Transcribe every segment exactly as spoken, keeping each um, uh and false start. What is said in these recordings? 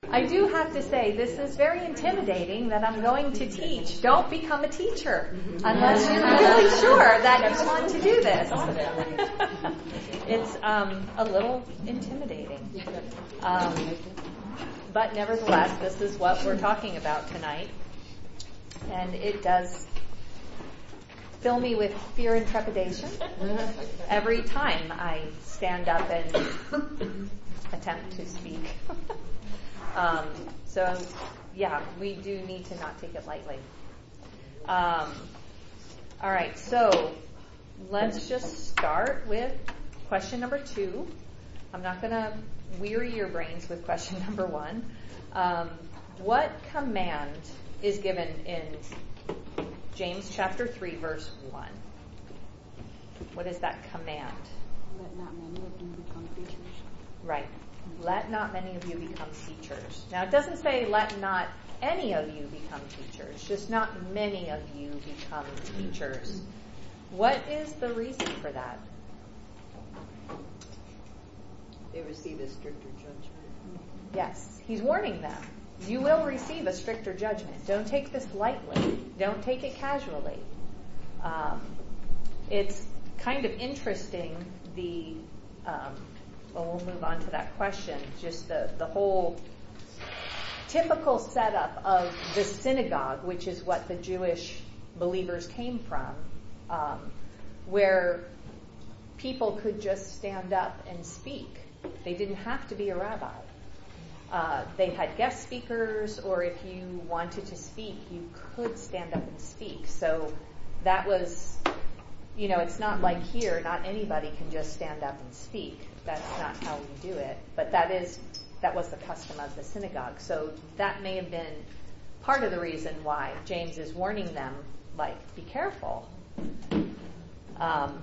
I do have to say, this is very intimidating that I'm going to teach. Don't become a teacher unless you're really sure that you want to do this. It's um, a little intimidating. Um, but nevertheless, this is what we're talking about tonight. And it does fill me with fear and trepidation every time I stand up and attempt to speak. Um, so, yeah, we do need to not take it lightly. Um, all right, so let's just start with question number two. I'm not going to weary your brains with question number one. Um, what command is given in James chapter three, verse one? What is that command? Let not many of you become teachers. Right. Let not many of you become teachers. Now, it doesn't say let not any of you become teachers, just not many of you become teachers. What is the reason for that? They receive a stricter judgment. Yes, he's warning them. You will receive a stricter judgment. Don't take this lightly. Don't take it casually. Um, it's kind of interesting, the... Um, Well, we'll move on to that question. Just the, the whole typical setup of the synagogue, which is what the Jewish believers came from, um, where people could just stand up and speak. They didn't have to be a rabbi. Uh, they had guest speakers, or if you wanted to speak, you could stand up and speak. So that was, you know, it's not like here, not anybody can just stand up and speak. That's not how we do it. But that is, that was the custom of the synagogue. So that may have been part of the reason why James is warning them, like, be careful. Um,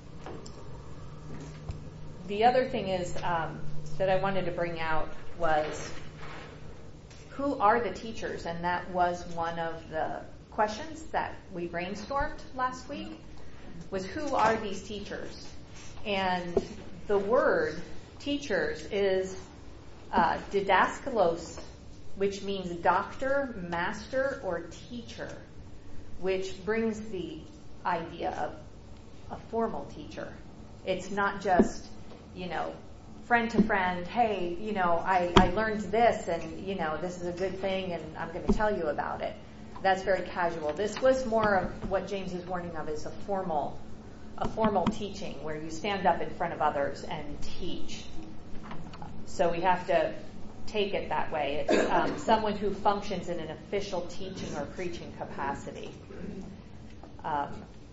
the other thing is um, that I wanted to bring out was, who are the teachers? And that was one of the questions that we brainstormed last week, was who are these teachers? And the word teachers is uh, didaskalos, which means doctor, master, or teacher, which brings the idea of a formal teacher. It's not just, you know, friend to friend, hey, you know, I, I learned this, and, you know, this is a good thing, and I'm going to tell you about it. That's very casual. This was more of what James is warning of, is a formal a formal teaching where you stand up in front of others and teach. So we have to take it that way. It's um, someone who functions in an official teaching or preaching capacity. Um,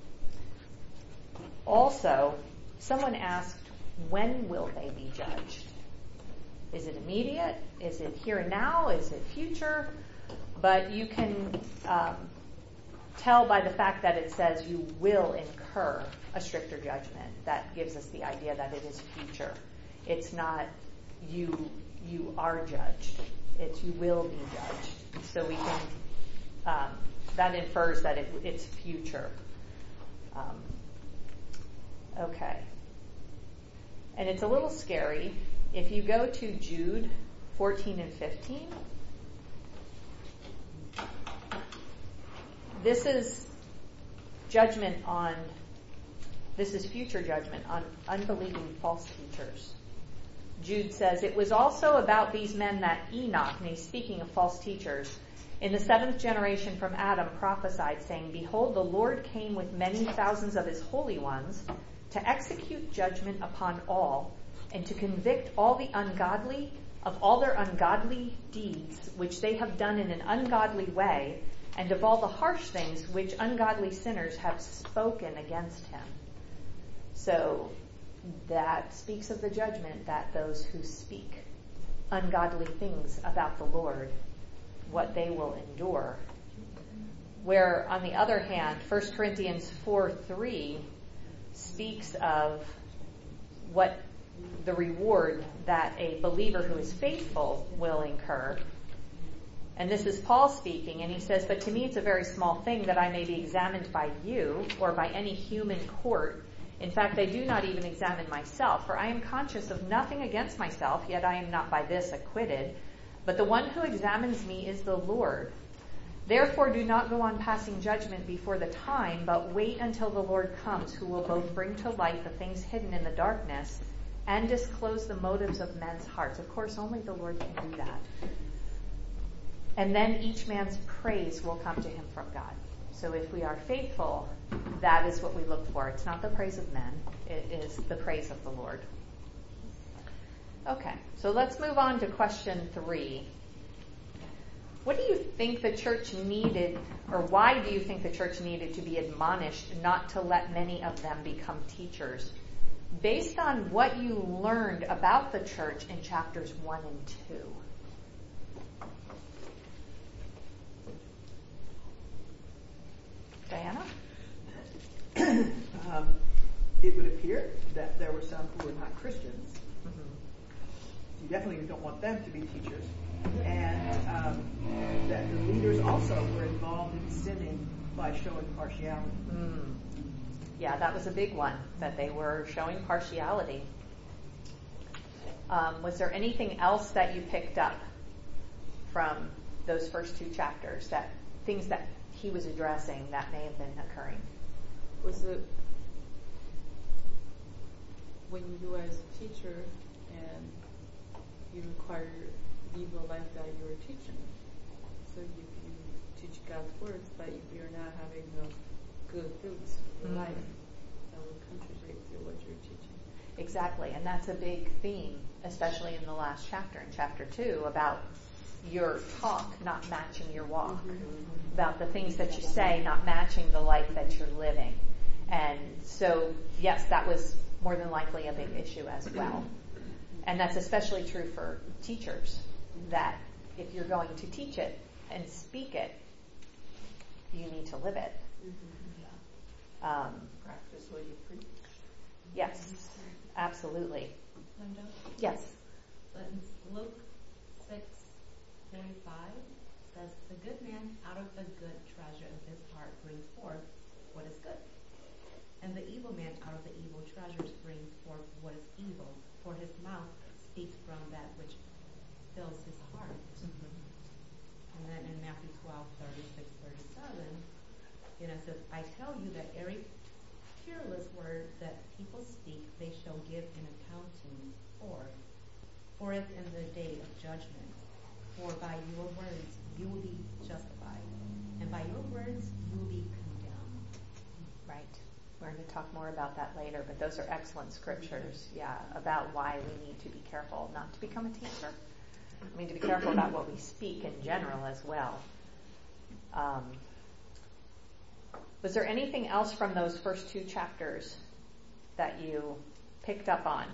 also, someone asked, when will they be judged? Is it immediate? Is it here and now? Is it future? But you can um, tell by the fact that it says you will incur a stricter judgment. That gives us the idea that it is future. It's not you you are judged. It's you will be judged. So we can, um, that infers that it, it's future. Um, okay. And it's a little scary. If you go to Jude fourteen and fifteen, this is judgment on, this is future judgment on unbelieving false teachers. Jude says, it was also about these men that Enoch, and he's speaking of false teachers, in the seventh generation from Adam prophesied, saying, behold, the Lord came with many thousands of his holy ones to execute judgment upon all, and to convict all the ungodly of all their ungodly deeds, which they have done in an ungodly way, and of all the harsh things which ungodly sinners have spoken against him. So that speaks of the judgment that those who speak ungodly things about the Lord, what they will endure. Where, on the other hand, First Corinthians four three speaks of what the reward that a believer who is faithful will incur. And this is Paul speaking, and he says, but to me it's a very small thing that I may be examined by you or by any human court. In fact, I do not even examine myself, for I am conscious of nothing against myself, yet I am not by this acquitted. but the one who examines me is the Lord. Therefore do not go on passing judgment before the time, but wait until the Lord comes, who will both bring to light the things hidden in the darkness and disclose the motives of men's hearts. Of course, only the Lord can do that. And then each man's praise will come to him from God. So if we are faithful, that is what we look for. It's not the praise of men. It is the praise of the Lord. Okay, so let's move on to question three. What do you think the church needed, or why do you think the church needed to be admonished not to let many of them become teachers, based on what you learned about the church in chapters one and two? Diana? um, it would appear that there were some who were not Christians. Mm-hmm. You definitely don't want them to be teachers. And um, that the leaders also were involved in sinning by showing partiality. Mm. Yeah, that was a big one, that they were showing partiality. Um, was there anything else that you picked up from those first two chapters, that things that he was addressing that may have been occurring? Was it when you as a teacher and you require live a life that you're teaching? So if you teach God's words, but if you're not having the good fruits in your mm-hmm. life, that will contradict to what you're teaching. Exactly, and that's a big theme, especially in the last chapter, in chapter two, about your talk not matching your walk, mm-hmm. about the things that you say not matching the life that you're living. And so, yes, that was more than likely a big issue as well. And that's especially true for teachers, that if you're going to teach it and speak it, you need to live it. Mm-hmm. Um, Practice what you preach. Yes, absolutely. Linda? Yes. Luke six forty-five says, "The good man out of the good treasure of his heart brings forth what is good, and the evil man out of the evil treasures brings forth what is evil, for his mouth speaks from that which fills his heart." Mm-hmm. And then in Matthew twelve thirty-six thirty-seven, you know, it says, "I tell you that every careless word that people speak, they shall give an accounting for, for it in the day of judgment. For by your words you will be justified, and by your words you will be condemned." Right. We're going to talk more about that later, but those are excellent scriptures, yeah, about why we need to be careful not to become a teacher. I mean, to be careful about what we speak in general as well. Um, was there anything else from those first two chapters that you picked up on?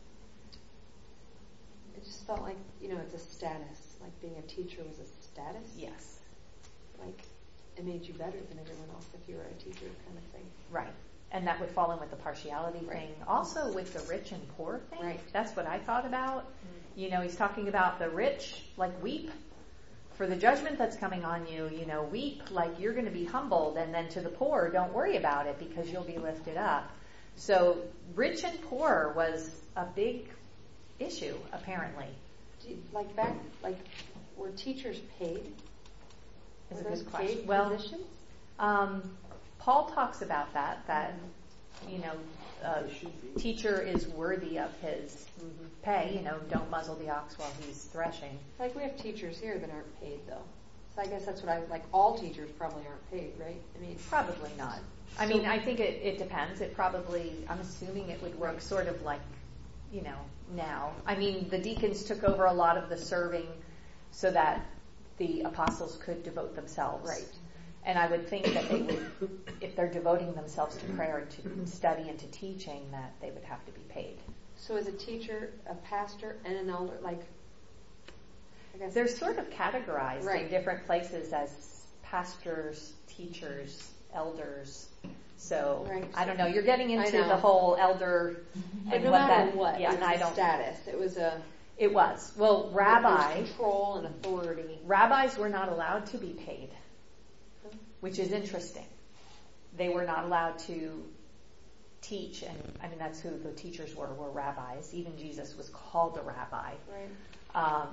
It just felt like, you know, it's a status. Like being a teacher was a status. Yes. Like it made you better than everyone else if you were a teacher, kind of thing. Right. And that would fall in with the partiality right. thing. Also with the rich and poor thing. Right. That's what I thought about. Mm-hmm. You know, he's talking about the rich, like weep for the judgment that's coming on you. You know, weep like you're going to be humbled. And then to the poor, don't worry about it because you'll be lifted up. So rich and poor was a big issue, apparently. Do you, like back, like were teachers paid? Is were a those good question. paid Well, positions? Um, Paul talks about that, that, you know, a teacher is worthy of his mm-hmm. pay. You know, don't muzzle the ox while he's threshing. Like we have teachers here that aren't paid, though. So I guess that's what I, like all teachers probably aren't paid, right? I mean, probably not. I mean, I think it, it depends. It probably, I'm assuming it would work sort of like, you know, now. I mean, the deacons took over a lot of the serving so that the apostles could devote themselves. Right. And I would think that they would, if they're devoting themselves to prayer and to study and to teaching, that they would have to be paid. So as a teacher, a pastor, and an elder, like, I guess they're sort of categorized right. in different places as pastors, teachers, elders. So right. I don't know. You're getting into the whole elder but and no what matter that. what, Yeah, it and was I a don't. status. It was a. It was well, rabbi It was control and authority. Rabbis were not allowed to be paid, which is interesting. They were not allowed to teach, and I mean that's who the teachers were, were rabbis. Even Jesus was called a rabbi. Right. Um,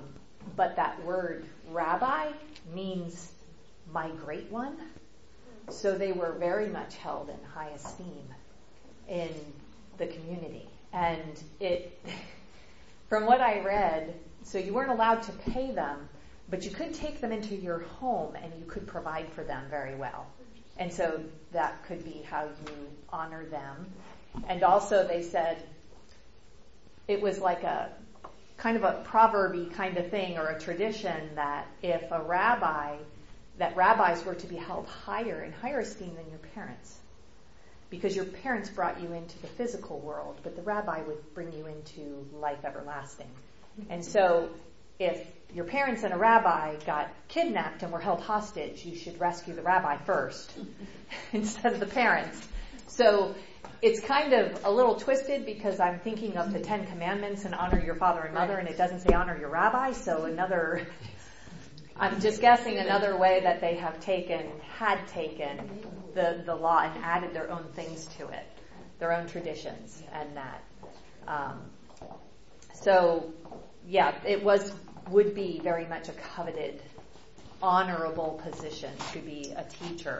but that word rabbi means my great one. So they were very much held in high esteem in the community. And it, from what I read, so you weren't allowed to pay them, but you could take them into your home and you could provide for them very well. And so that could be how you honor them. And also they said it was like a kind of a proverby kind of thing, or a tradition, that if a rabbi, that rabbis were to be held higher, in higher esteem than your parents. Because your parents brought you into the physical world, but the rabbi would bring you into life everlasting. And so if your parents and a rabbi got kidnapped and were held hostage, you should rescue the rabbi first instead of the parents. So it's kind of a little twisted, because I'm thinking of the Ten Commandments and honor your father and mother, and it doesn't say honor your rabbi. So another, I'm just guessing another way that they have taken, had taken the, the law and added their own things to it, their own traditions and that. Um, so yeah, it was, would be very much a coveted, honorable position to be a teacher.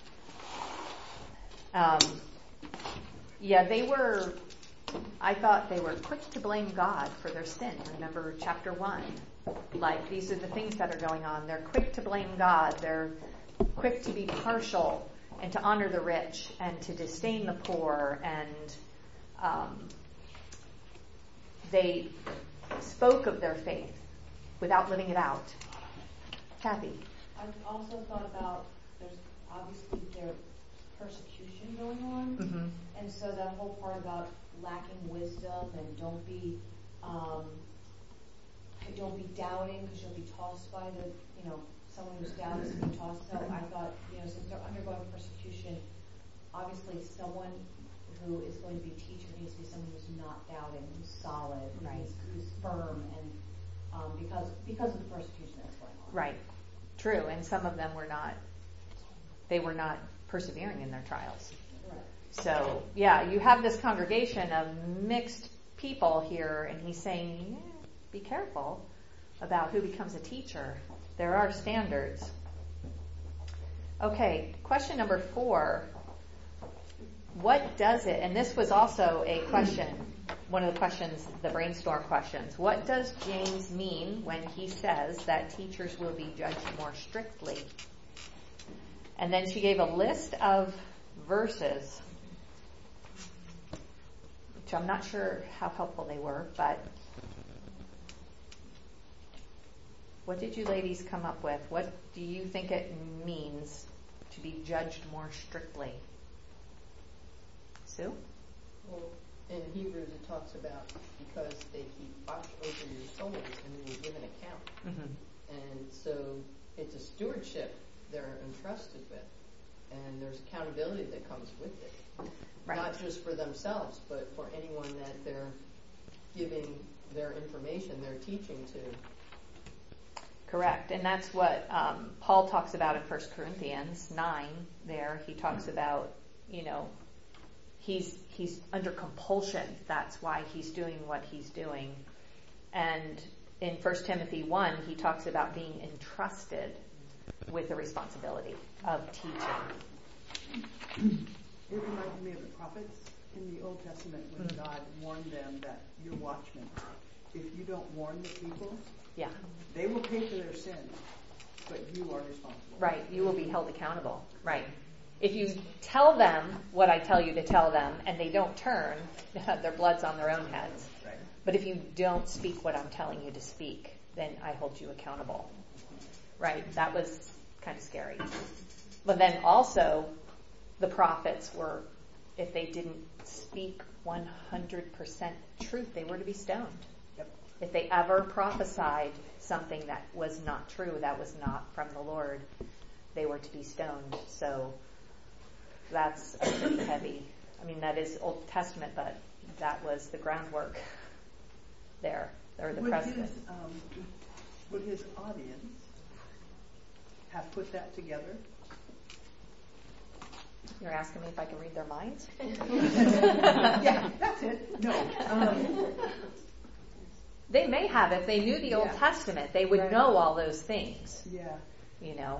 Um, yeah, they were, I thought they were quick to blame God for their sin. Remember chapter one. Like, these are the things that are going on. They're quick to blame God. They're quick to be partial and to honor the rich and to disdain the poor. And um, they spoke of their faith without living it out. Kathy? I've also thought about, there's obviously there's persecution going on, Mm-hmm. and so that whole part about lacking wisdom and don't be, um, don't be doubting, because you'll be tossed by the, you know, someone who's doubting is being tossed. So I thought, you know, since they're undergoing persecution, obviously someone who is going to be a teacher needs to be someone who's not doubting, who's solid, Right. who's, who's firm, and um, because because of the persecution that's going on. Right. True. And some of them were not, they were not persevering in their trials. Right. So, yeah, you have this congregation of mixed people here, and he's saying, yeah, be careful about who becomes a teacher. There are standards. Okay, question number four. What does it, and this was also a question, one of the questions, the brainstorm questions. What does James mean when he says that teachers will be judged more strictly? And then she gave a list of verses, which I'm not sure how helpful they were, but what did you ladies come up with? What do you think it means to be judged more strictly? Sue? Well, in Hebrews it talks about because they keep watch over your souls and you will give an account. Mm-hmm. And so it's a stewardship they're entrusted with. And there's accountability that comes with it. Right. Not just for themselves, but for anyone that they're giving their information, they're teaching to. Correct. And that's what um, Paul talks about in First Corinthians nine there. He talks about, you know, he's he's under compulsion. That's why he's doing what he's doing. And in First Timothy one, he talks about being entrusted with the responsibility of teaching. It reminds me of the prophets in the Old Testament when Mm. God warned them that you're watchmen. If you don't warn the people, Yeah. they will pay for their sins, but you are responsible. Right. You will be held accountable. Right. If you tell them what I tell you to tell them and they don't turn, their blood's on their own heads. Right. But if you don't speak what I'm telling you to speak, then I hold you accountable. Right. That was kind of scary. But then also, the prophets were, if they didn't speak one hundred percent truth, they were to be stoned. Yep. If they ever prophesied something that was not true, that was not from the Lord, they were to be stoned. So that's a pretty heavy. I mean, that is Old Testament, but that was the groundwork there, or the Would precedent. his, um, would his audience have put that together? You're asking me if I can read their minds? Yeah, that's it. No. Um, They may have. If they knew the Old Yeah. Testament, they would Right. know all those things, Yeah. you know.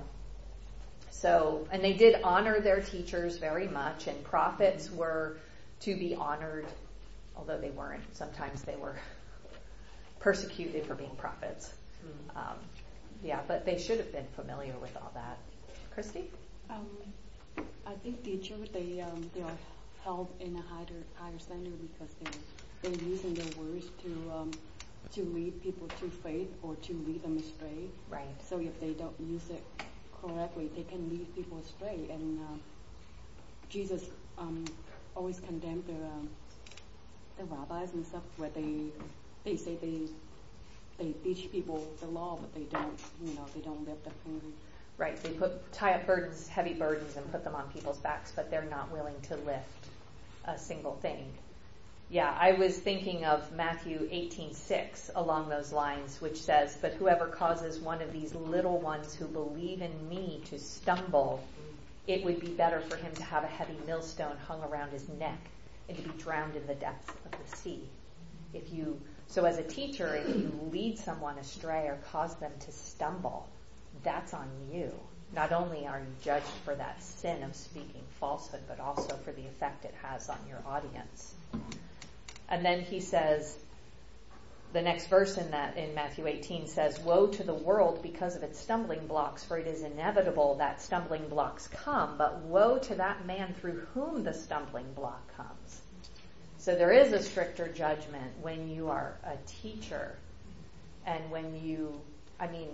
So, and they did honor their teachers very much, and prophets were to be honored, although they weren't. Sometimes they were persecuted for being prophets. Mm. Um, yeah, but they should have been familiar with all that. Christy? Um, I think teachers they um, they are held in a higher higher standard because they they're using their words to um, to lead people to faith or to lead them astray. Right. So if they don't use it correctly, they can lead people astray. And uh, Jesus um, always condemned the um, the rabbis and stuff where they they say they they teach people the law, but they don't you know they don't live the finger. Right. They put tie up burdens, heavy burdens, and put them on people's backs, but they're not willing to lift a single thing. Yeah, I was thinking of Matthew eighteen six along those lines, which says, "But whoever causes one of these little ones who believe in me to stumble, it would be better for him to have a heavy millstone hung around his neck and to be drowned in the depths of the sea." If you, so as a teacher, if you lead someone astray or cause them to stumble, that's on you. Not only are you judged for that sin of speaking falsehood, but also for the effect it has on your audience. And then he says, the next verse in that in Matthew eighteen says, "Woe to the world because of its stumbling blocks, for it is inevitable that stumbling blocks come, but woe to that man through whom the stumbling block comes." So there is a stricter judgment when you are a teacher, and when you, I mean,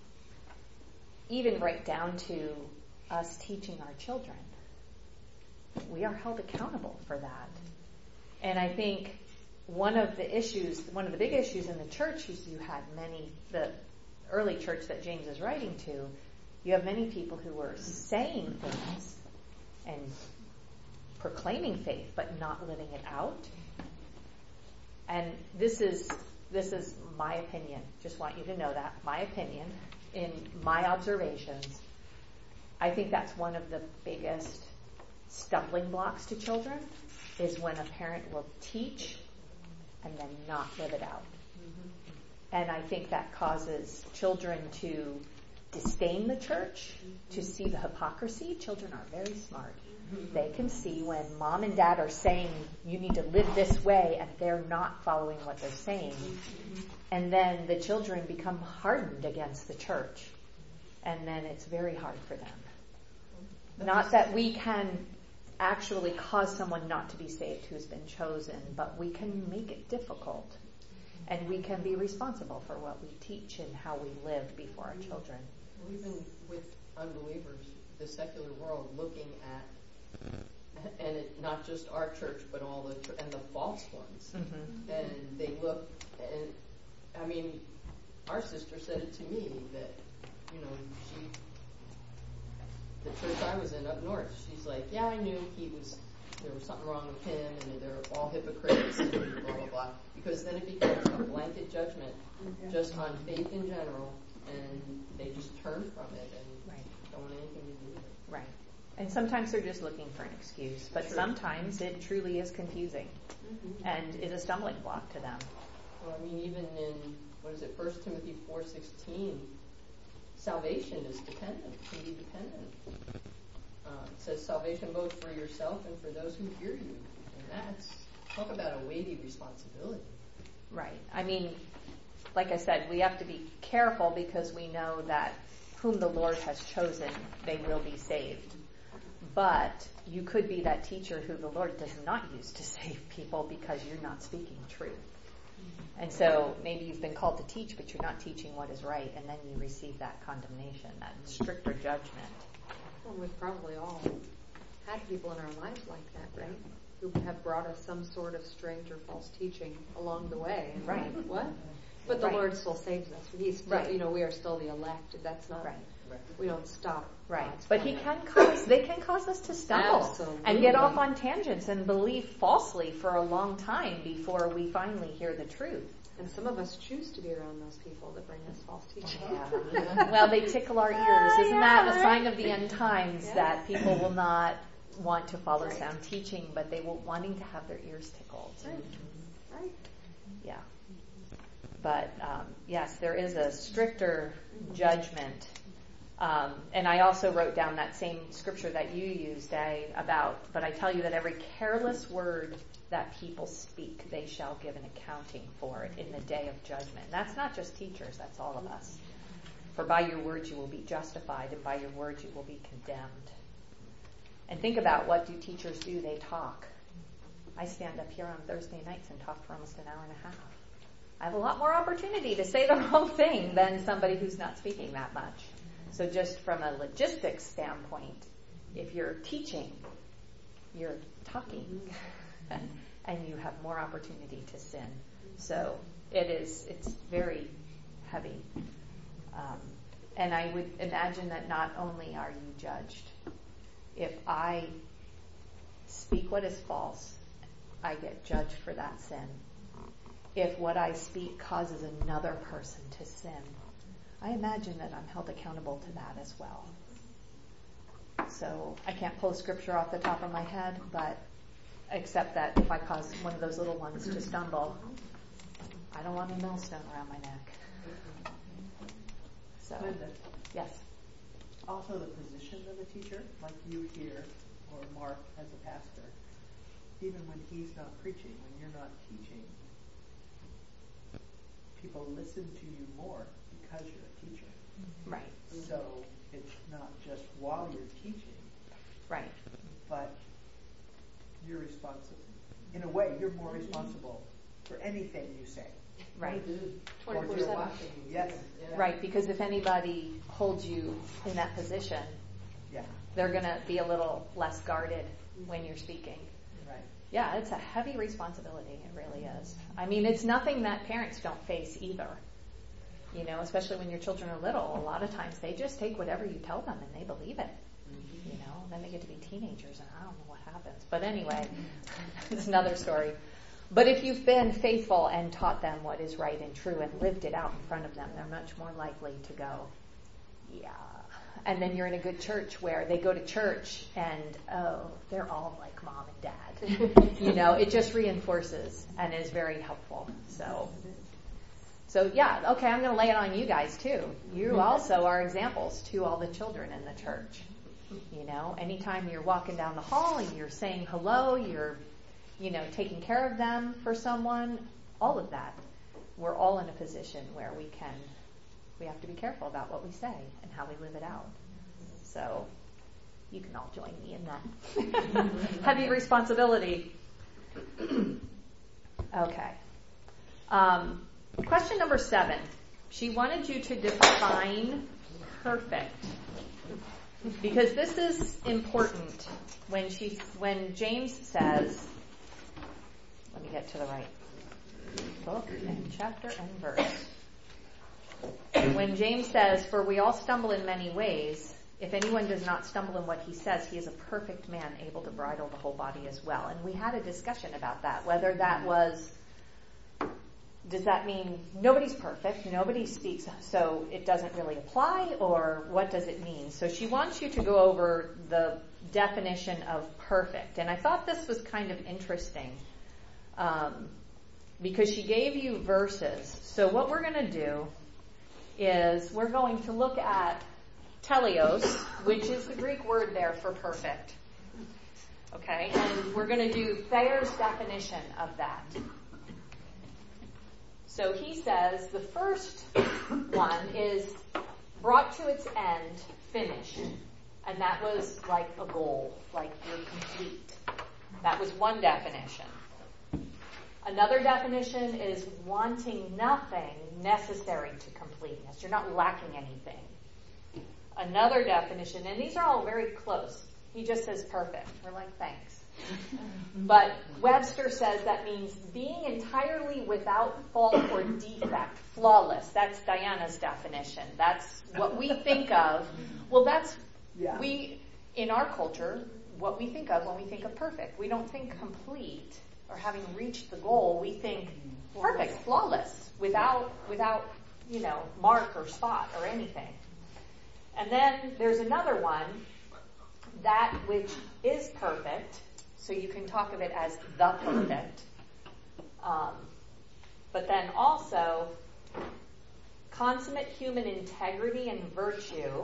even right down to us teaching our children. We are held accountable for that. And I think one of the issues, one of the big issues in the church is you had many, the early church that James is writing to, you have many people who were saying things and proclaiming faith, but not living it out. And this is, this is my opinion. Just want you to know that. My opinion. In my observations, I think that's one of the biggest stumbling blocks to children is when a parent will teach and then not live it out. Mm-hmm. And I think that causes children to disdain the church, mm-hmm. to see the hypocrisy. Children are very smart. Mm-hmm. They can see when mom and dad are saying you need to live this way and they're not following what they're saying. Mm-hmm. And then the children become hardened against the church. And then it's very hard for them. Not that we can actually cause someone not to be saved who's been chosen, but we can make it difficult. And we can be responsible for what we teach and how we live before our children. Well, even with unbelievers, the secular world looking at, and it, not just our church, but all the, and the false ones. Mm-hmm. And they look, and I mean, our sister said it to me that, you know, she, the church I was in up north, she's like, yeah, I knew he was, there was something wrong with him, and they're all hypocrites, and blah, blah, blah. Because then it becomes a blanket judgment just on faith in general, and they just turn from it and right. don't want anything to do with it. Right. And sometimes they're just looking for an excuse, but True. Sometimes it truly is confusing mm-hmm. and is a stumbling block to them. Well, I mean, even in, what is it, First Timothy four sixteen, salvation is dependent, can be dependent. Uh, it says salvation both for yourself and for those who hear you. And that's, talk about a weighty responsibility. Right. I mean, like I said, we have to be careful because we know that whom the Lord has chosen, they will be saved. But you could be that teacher who the Lord does not use to save people because you're not speaking truth. And so maybe you've been called to teach, but you're not teaching what is right, and then you receive that condemnation, that stricter judgment. Well, we've probably all had people in our lives like that, right? Who have brought us some sort of strange or false teaching along the way. And right. Like, what? But the right. Lord still saves us. He's still, right. you know, we are still the elect. That's not, right. we don't stop. Right. God's But plan. He can cause, they can cause us to stumble Absolutely. and get off on tangents and believe falsely for a long time before we finally hear the truth. And some of us choose to be around those people that bring us false teaching. Yeah. Well, they tickle our ears. Isn't yeah, that a right? sign of the end times yeah. that people will not want to follow right. sound teaching, but they will wanting to have their ears tickled? Right. Right. Yeah. But um, yes, there is a stricter judgment. Um, and I also wrote down that same scripture that you used, eh, about, but I tell you that every careless word that people speak, they shall give an accounting for it in the day of judgment. And that's not just teachers, that's all of us. For by your words you will be justified, and by your words you will be condemned. And think about, what do teachers do? They talk. I stand up here on Thursday nights and talk for almost an hour and a half. I have a lot more opportunity to say the wrong thing than somebody who's not speaking that much. So just from a logistics standpoint, if you're teaching, you're talking, and you have more opportunity to sin. So it is, it's very heavy. Um, and I would imagine that not only are you judged, if I speak what is false, I get judged for that sin. If what I speak causes another person to sin, I imagine that I'm held accountable to that as well. So I can't pull a scripture off the top of my head, but except that if I cause one of those little ones to stumble, I don't want a millstone around my neck. So, Linda, yes. also the position of a teacher, like you here, or Mark as a pastor, even when he's not preaching, when you're not teaching, people listen to you more because you're a teacher. Right. So it's not just while you're teaching, Right. but you're responsible. In a way, you're more responsible for anything you say. Right. Twenty-four Or seven. Yes. Yeah. Right, because if anybody holds you in that position, Yeah. they're going to be a little less guarded when you're speaking. Right. Yeah, it's a heavy responsibility. It really is. I mean, it's nothing that parents don't face either. You know, especially when your children are little, a lot of times they just take whatever you tell them and they believe it. Mm-hmm. You know, then they get to be teenagers and I don't know what happens. But anyway, it's another story. But if you've been faithful and taught them what is right and true and lived it out in front of them, they're much more likely to go, yeah. And then you're in a good church where they go to church and, oh, they're all like mom and dad. You know, it just reinforces and is very helpful. So, so yeah, okay, I'm going to lay it on you guys too. You also are examples to all the children in the church. You know, anytime you're walking down the hall and you're saying hello, you're, you know, taking care of them for someone, all of that. We're all in a position where we can, we have to be careful about what we say and how we live it out. So you can all join me in that heavy responsibility. Okay. Um, question number seven. She wanted you to define perfect. Because this is important when she, when James says, let me get to the right book and chapter and verse. When James says, for we all stumble in many ways, if anyone does not stumble in what he says, he is a perfect man, able to bridle the whole body as well. And we had a discussion about that, whether that was, does that mean nobody's perfect, nobody speaks, so it doesn't really apply, or what does it mean? So she wants you to go over the definition of perfect. And I thought this was kind of interesting. Um, because she gave you verses. So what we're going to do is we're going to look at teleos, which is the Greek word there for perfect. Okay? And we're going to do Thayer's definition of that. So he says the first one is brought to its end, finished. And that was like a goal, like you're complete. That was one definition. Another definition is wanting nothing necessary to completeness. You're not lacking anything. Another definition, and these are all very close. He just says perfect. We're like, thanks. But Webster says that means being entirely without fault or defect, flawless. That's Diana's definition. That's what we think of. Well, that's, yeah. we, in our culture, what we think of when we think of perfect. We don't think complete or having reached the goal. We think perfect, flawless, without, without, you know, mark or spot or anything. And then there's another one, that which is perfect. So you can talk of it as the perfect. Um, but then also consummate human integrity and virtue,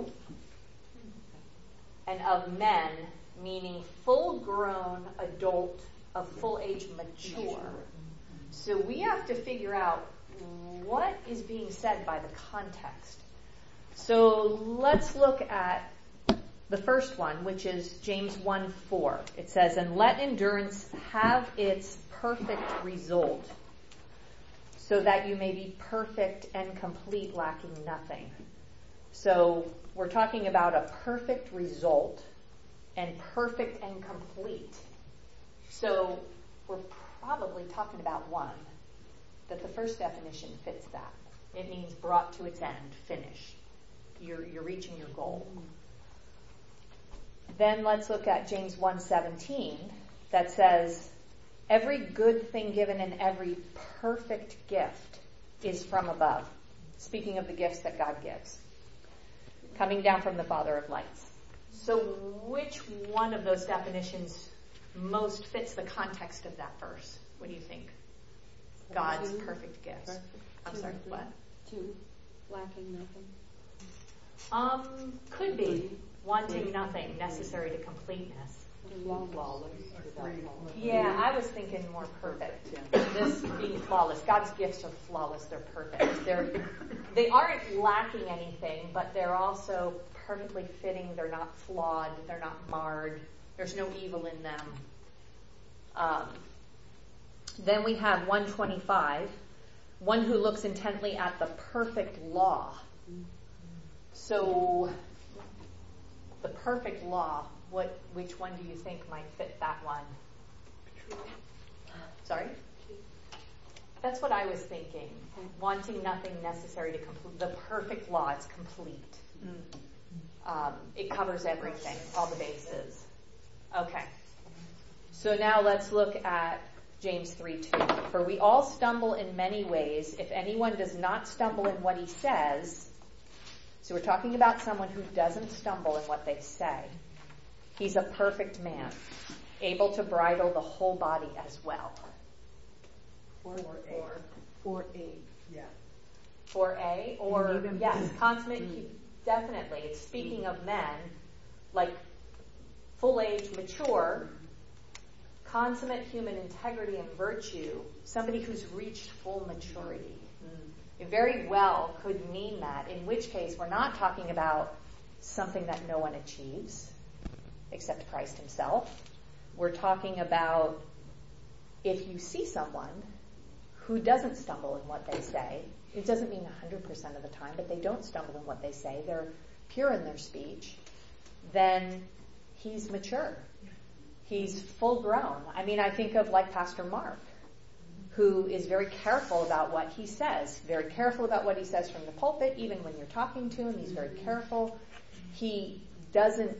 and of men, meaning full-grown adult, of full age mature. So we have to figure out what is being said by the context. So let's look at the first one, which is James one four. It says, and let endurance have its perfect result, so that you may be perfect and complete, lacking nothing. So we're talking about a perfect result and perfect and complete. So we're probably talking about one, that the first definition fits that. It means brought to its end, finished. You're, you're reaching your goal. Then let's look at James one seventeen that says, every good thing given and every perfect gift is from above. Speaking of the gifts that God gives. Coming down from the Father of lights. So which one of those definitions most fits the context of that verse? What do you think? God's Two. perfect gifts. Perfect. I'm Two, sorry, I think. what? Two. Lacking nothing. Um, could be. Wanting nothing necessary to completeness. Flawless. Yeah, I was thinking more perfect. This being flawless. God's gifts are flawless. They're perfect. They're, they aren't lacking anything, but they're also perfectly fitting. They're not flawed. They're not marred. There's no evil in them. Um, then we have one twenty-five, one who looks intently at the perfect law. So, the perfect law, what, which one do you think might fit that one? Sorry? That's what I was thinking. Wanting nothing necessary to complete. The perfect law, it's complete. Um, it covers everything, all the bases. Okay. So now let's look at James three two. For we all stumble in many ways. If anyone does not stumble in what he says, so we're talking about someone who doesn't stumble in what they say. He's a perfect man, able to bridle the whole body as well. Four A. Four A. Yeah. four A, or, And even- yes, consummate, definitely. It's speaking of men, like full age, mature, consummate human integrity and virtue, somebody who's reached full maturity. It very well could mean that, in which case we're not talking about something that no one achieves, except Christ himself. We're talking about if you see someone who doesn't stumble in what they say, it doesn't mean one hundred percent of the time, but they don't stumble in what they say, they're pure in their speech, then he's mature. He's full grown. I mean, I think of like Pastor Mark, who is very careful about what he says, very careful about what he says from the pulpit, even when you're talking to him, he's very careful. He doesn't,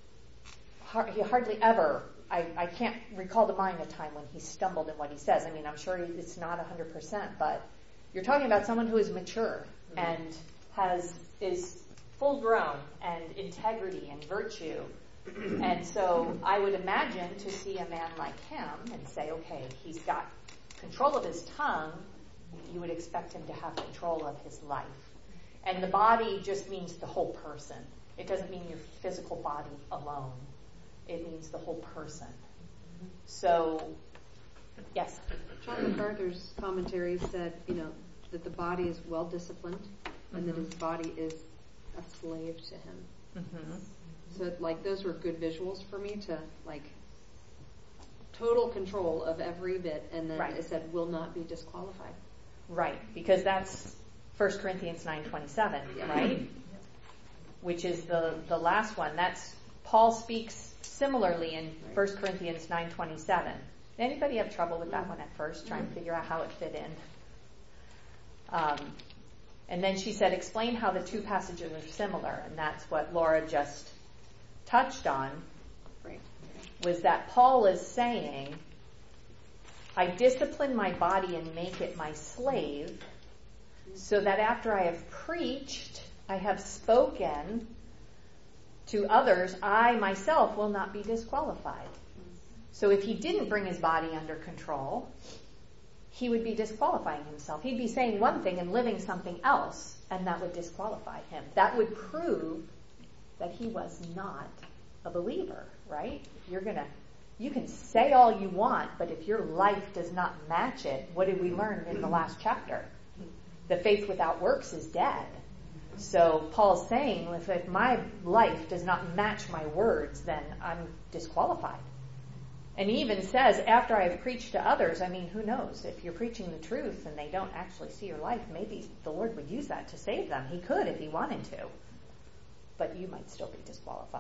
he hardly ever, I, I can't recall to mind a time when he stumbled in what he says. I mean, I'm sure it's not one hundred percent, but you're talking about someone who is mature and has, is full grown and integrity and virtue. And so I would imagine to see a man like him and say, okay, he's got control of his tongue, you would expect him to have control of his life. And the body just means the whole person. It doesn't mean your physical body alone. It means the whole person. So, yes? John MacArthur's commentary said, you know, that the body is well disciplined and mm-hmm. that his body is a slave to him. Mm-hmm. So, like, those were good visuals for me to, like, total control of every bit, and then right. it said, will not be disqualified. Right, because that's First Corinthians nine twenty-seven, yeah. right? Yeah. Which is the, the last one. That's, Paul speaks similarly in right. First Corinthians nine twenty-seven. Anybody have trouble with that mm-hmm. one at first, trying to figure out how it fit in? Um, and then she said, explain how the two passages are similar, and that's what Laura just touched on, right. was that Paul is saying, I discipline my body and make it my slave, so that after I have preached, I have spoken to others, I myself will not be disqualified. So if he didn't bring his body under control, he would be disqualifying himself. He'd be saying one thing and living something else, and that would disqualify him. That would prove that he was not a believer, right? You're gonna, you can say all you want, but if your life does not match it, what did we learn in the last chapter? The faith without works is dead. So Paul's saying, if, if my life does not match my words, then I'm disqualified. And he even says, after I've preached to others, I mean, who knows? If you're preaching the truth and they don't actually see your life, maybe the Lord would use that to save them. He could if he wanted to. But you might still be disqualified.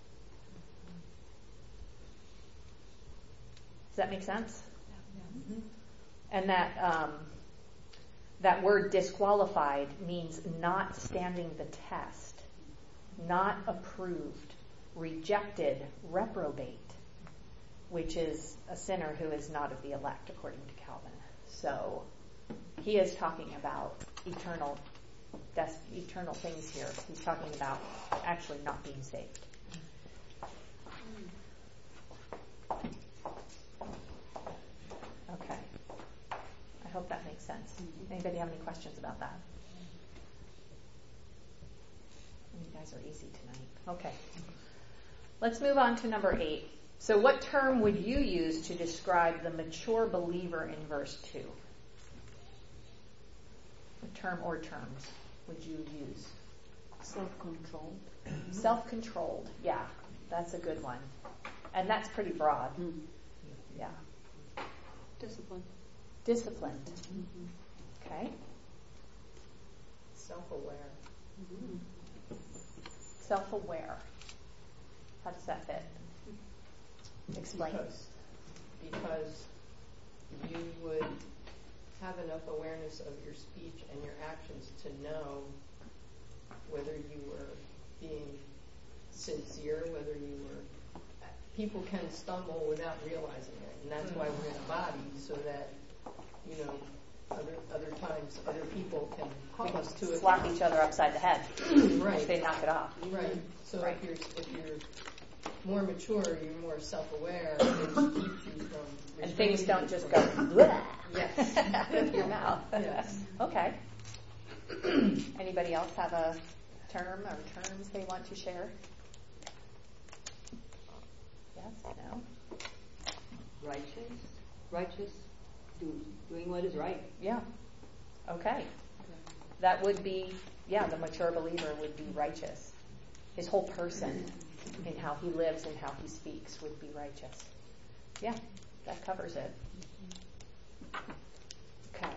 Does that make sense? Mm-hmm. And that um, that word disqualified means not standing the test, not approved, rejected, reprobate, which is a sinner who is not of the elect, according to Calvin. So he is talking about eternal, des- eternal things here. He's talking about actually not being saved. Okay. I hope that makes sense. Anybody have any questions about that? You guys are easy tonight. Okay. Let's move on to number eight. So what term would you use to describe the mature believer in verse two? What term or terms would you use? Self-controlled. Self-controlled, yeah. That's a good one. And that's pretty broad. Mm-hmm. Yeah. Discipline. Disciplined. Mm-hmm. Okay. Self-aware. Mm-hmm. Self-aware. How does that fit? Explain. Because, because you would have enough awareness of your speech and your actions to know whether you were being sincere, whether you were... People can stumble without realizing it, and that's why we're in a body, so that, you know, other other times other people can call us to it. Slap each other upside the head. Right. If they knock it off. Right. So Right. if you're if you're more mature, you're more self-aware, and it keeps you from... And things don't just go, bleh, Yes. out of your mouth. Yes. Okay. Anybody else have a term or terms they want to share? Yes? No? Righteous, righteous, do, doing what is right. Yeah. Okay. That would be, yeah, the mature believer would be righteous. His whole person in how he lives and how he speaks would be righteous. Yeah, that covers it. Okay.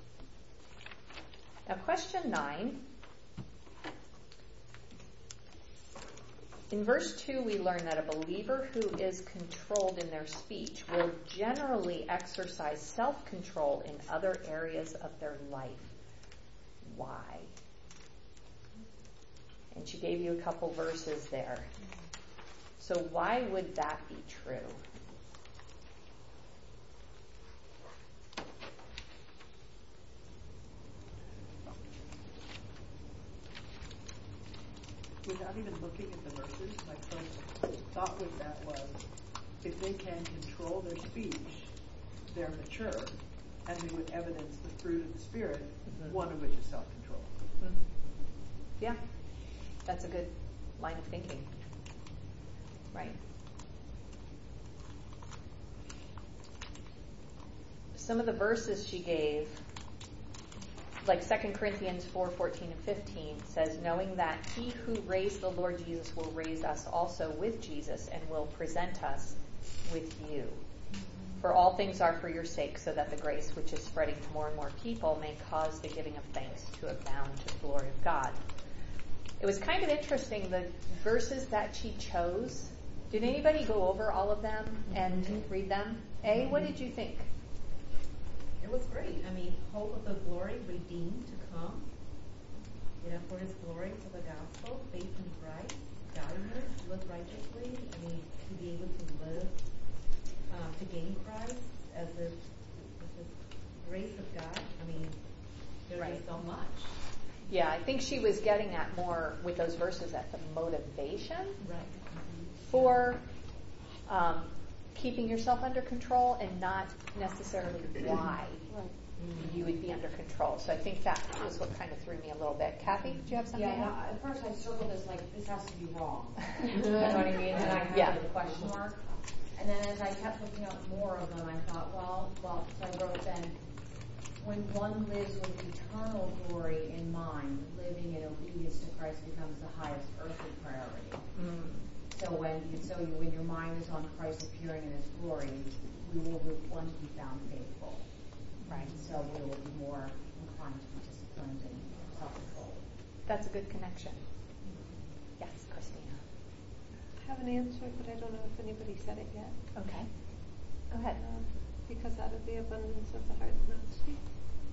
Now question nine. In verse two, we learn that a believer who is controlled in their speech will generally exercise self-control in other areas of their life. Why? And she gave you a couple verses there. So why would that be true? Without even looking at the verses, my first thought with that was, if they can control their speech, they're mature, and they would evidence the fruit of the Spirit, mm-hmm. one of which is self-control. Mm-hmm. Yeah, that's a good line of thinking. Right. Some of the verses she gave, like Second Corinthians four fourteen and fifteen, says, knowing that he who raised the Lord Jesus will raise us also with Jesus and will present us with you. For all things are for your sake, so that the grace which is spreading to more and more people may cause the giving of thanks to abound to the glory of God. It was kind of interesting, the verses that she chose. Did anybody go over all of them and mm-hmm. read them? A, what did you think? It was great. I mean, hope of the glory redeemed to come. You know, for his glory, for the gospel, faith in Christ, godliness, live righteously. I mean, to be able to live, um, to gain Christ as this, as this grace of God. I mean, there's right. just so much. Yeah, I think she was getting at more with those verses at the motivation right. mm-hmm. for um, keeping yourself under control and not necessarily why Right. you would be under control. So I think that was what kind of threw me a little bit. Kathy, do you have something? Yeah, no, at first I circled this like, this has to be wrong. You know what I mean? And I had Yeah. a question mark. And then as I kept looking up more of them, I thought, well, well, so I wrote then, when one lives with eternal glory in mind, living in obedience to Christ becomes the highest earthly priority. Mm. So when you, so you, when your mind is on Christ appearing in His glory, we will want to be found faithful. Right. So we will be more inclined to be disciplined and self-controlled. That's a good connection. Yes, Christina. I have an answer, but I don't know if anybody said it yet. Okay. Go ahead. Uh, because out of the abundance of the heart, the mouth speaks.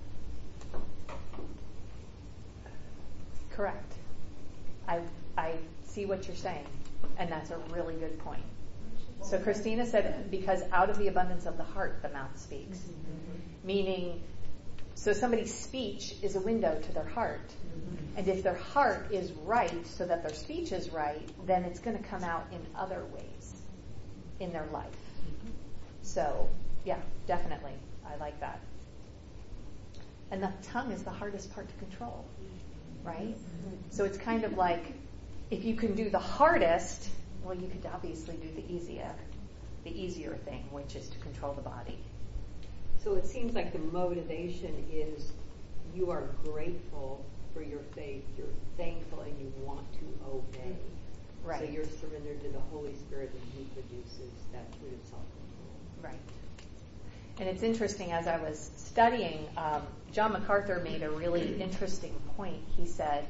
Correct. I I see what you're saying, and that's a really good point. So Christina said, because out of the abundance of the heart, the mouth speaks. Mm-hmm. Meaning, so somebody's speech is a window to their heart. Mm-hmm. And if their heart is right, so that their speech is right, then it's going to come out in other ways in their life. Mm-hmm. So, yeah, definitely. I like that. And the tongue is the hardest part to control, right? Mm-hmm. So it's kind of like, if you can do the hardest, well, you could obviously do the easier, the easier thing, which is to control the body. So it seems like the motivation is you are grateful for your faith, you're thankful, and you want to obey. Right. So you're surrendered to the Holy Spirit, and He produces that fruit of self-control. Right. And it's interesting, as I was studying, um, John MacArthur made a really interesting point. He said,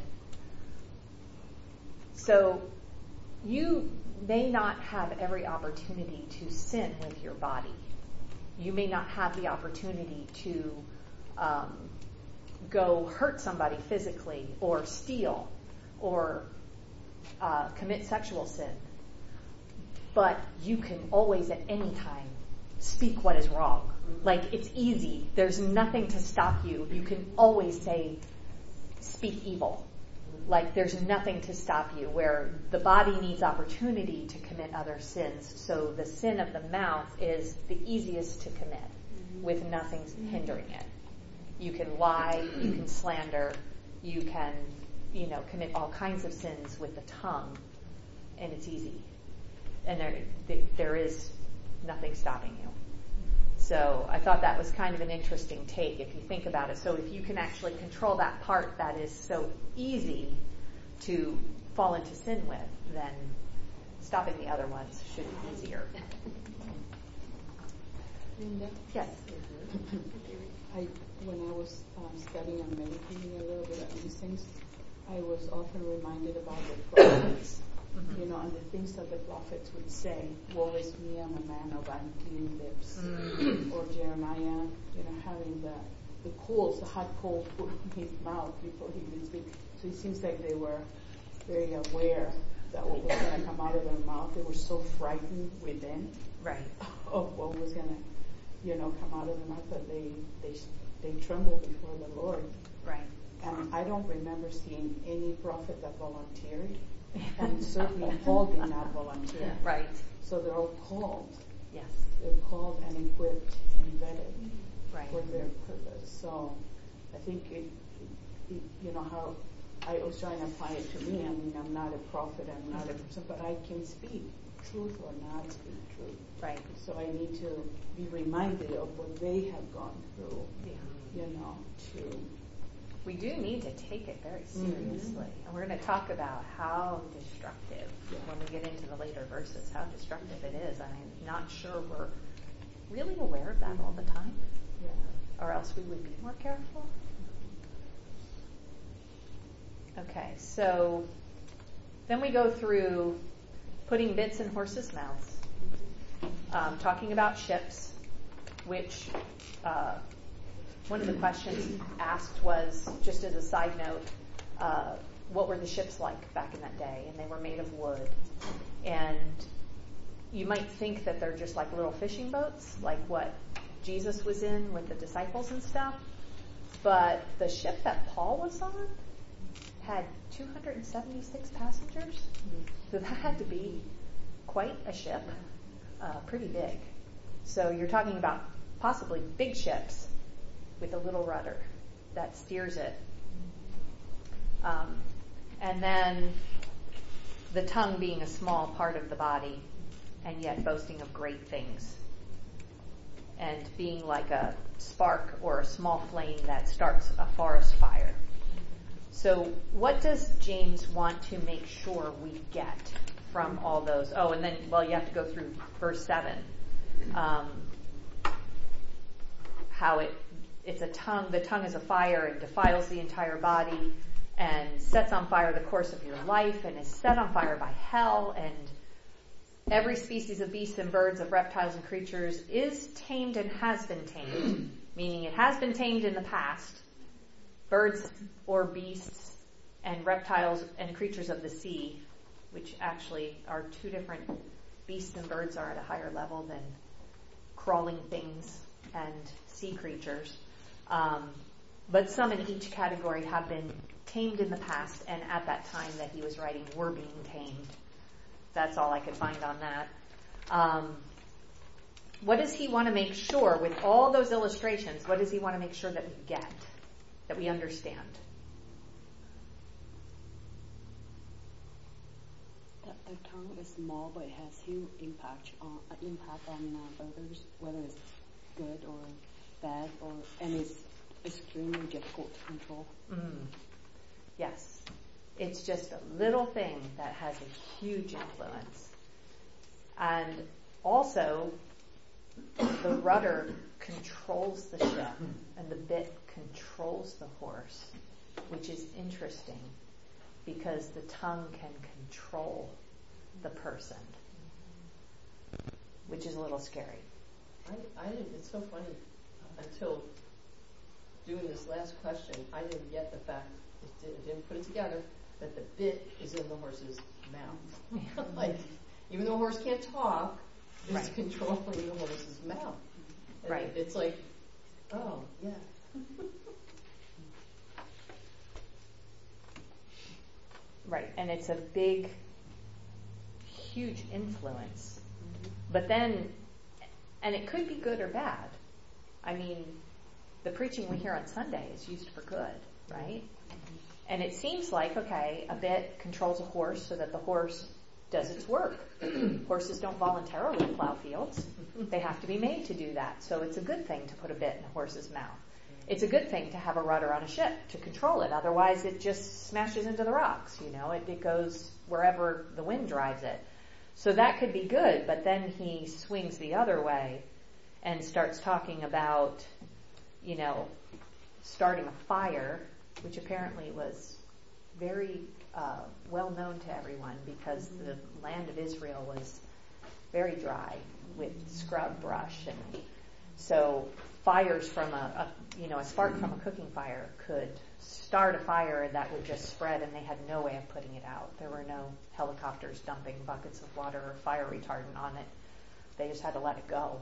so you may not have every opportunity to sin with your body. You may not have the opportunity to um, go hurt somebody physically or steal or uh, commit sexual sin. But you can always at any time speak what is wrong. Like, it's easy. There's nothing to stop you. You can always say, speak evil. Like, there's nothing to stop you, where the body needs opportunity to commit other sins. So the sin of the mouth is the easiest to commit with nothing hindering it. You can lie, you can slander, you can, you know, commit all kinds of sins with the tongue, and it's easy. And there, there is nothing stopping you. So I thought that was kind of an interesting take if you think about it. So if you can actually control that part that is so easy to fall into sin with, then stopping the other ones should be easier. Linda? Yes. I, when I was um, studying and meditating a little bit on these things, I was often reminded about the prophets. Mm-hmm. You know, and the things that the prophets would say, woe is me, I'm a man of unclean lips. Mm-hmm. Or Jeremiah, you know, having the, the coals, the hot coals put in his mouth before he would speak. So it seems like they were very aware that what was going to come out of their mouth. They were so frightened within, right, of what was going to, you know, come out of their mouth that they, they, they trembled before the Lord. Right. And I don't remember seeing any prophet that volunteered. And certainly Paul did not volunteer. Right. So they're all called. Yes. They're called and equipped and vetted right. for their purpose. So I think it, it, it, you know, how I was trying to apply it to me. I mean, I'm not a prophet, I'm not a person, but I can speak truth or not speak truth. Right. So I need to be reminded of what they have gone through, yeah. you know, to... We do need to take it very seriously. Mm-hmm. And we're going to talk about how destructive, yeah. when we get into the later verses, how destructive it is. I'm not sure we're really aware of that mm-hmm. all the time. Yeah. Or else we would be more careful. Okay, so then we go through putting bits in horses' mouths, um, talking about ships, which... Uh, One of the questions asked was, just as a side note, uh, what were the ships like back in that day? And they were made of wood. And you might think that they're just like little fishing boats, like what Jesus was in with the disciples and stuff. But the ship that Paul was on had two hundred seventy-six passengers. So that had to be quite a ship. uh, pretty big. So you're talking about possibly big ships with a little rudder that steers it. Um, and then the tongue being a small part of the body and yet boasting of great things. And being like a spark or a small flame that starts a forest fire. So what does James want to make sure we get from all those? Oh, and then, well, you have to go through verse seven. Um, how it it's a tongue, the tongue is a fire and defiles the entire body and sets on fire the course of your life and is set on fire by hell, and every species of beasts and birds, of reptiles and creatures is tamed and has been tamed, meaning it has been tamed in the past. Birds or beasts and reptiles and creatures of the sea, which actually are two different beasts and birds, are at a higher level than crawling things and sea creatures. Um, but some in each category have been tamed in the past, and at that time that he was writing were being tamed. That's all I could find on that. Um, what does he want to make sure, with all those illustrations, what does he want to make sure that we get, that we understand? The, the tongue is small, but it has huge impact on uh, impact on uh, others, whether it's good or bad, or and it's extremely difficult to control. Mm. Yes. It's just a little thing that has a huge influence. And also, the rudder controls the ship, and the bit controls the horse, which is interesting because the tongue can control the person, which is a little scary. I, I didn't, it's so funny, until doing this last question, I didn't get the fact, it didn't, didn't put it together, that the bit is in the horse's mouth. Like, even though a horse can't talk, it's right. controlling the horse's mouth. And right. It's like, oh, yeah. Right, and it's a big, huge influence. Mm-hmm. But then, and it could be good or bad. I mean, the preaching we hear on Sunday is used for good, right? Mm-hmm. And it seems like, okay, a bit controls a horse so that the horse does its work. Horses don't voluntarily plow fields. They have to be made to do that. So it's a good thing to put a bit in a horse's mouth. It's a good thing to have a rudder on a ship to control it. Otherwise, it just smashes into the rocks. You know, it, it goes wherever the wind drives it. So that could be good, but then he swings the other way and starts talking about, you know, starting a fire, which apparently was very uh, well known to everyone because mm-hmm. the land of Israel was very dry with scrub brush, and so fires from a, a you know a spark from a cooking fire could start a fire that would just spread, and they had no way of putting it out. There were no helicopters dumping buckets of water or fire retardant on it. They just had to let it go.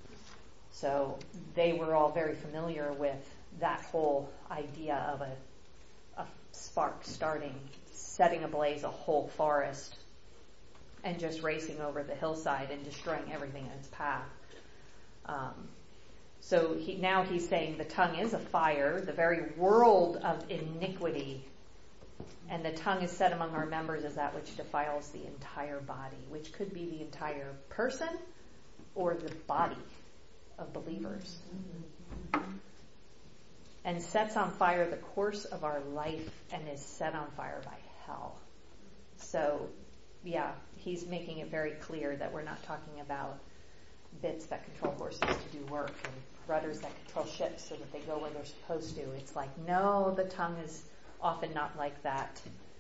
So they were all very familiar with that whole idea of a, a spark starting, setting ablaze a whole forest, and just racing over the hillside and destroying everything in its path. Um, so he, now he's saying the tongue is a fire, the very world of iniquity, and the tongue is set among our members as that which defiles the entire body, which could be the entire person or the body of believers. Mm-hmm. And sets on fire the course of our life and is set on fire by hell. So, yeah, he's making it very clear that we're not talking about bits that control horses to do work and rudders that control ships so that they go where they're supposed to. It's like, no, the tongue is often not like that.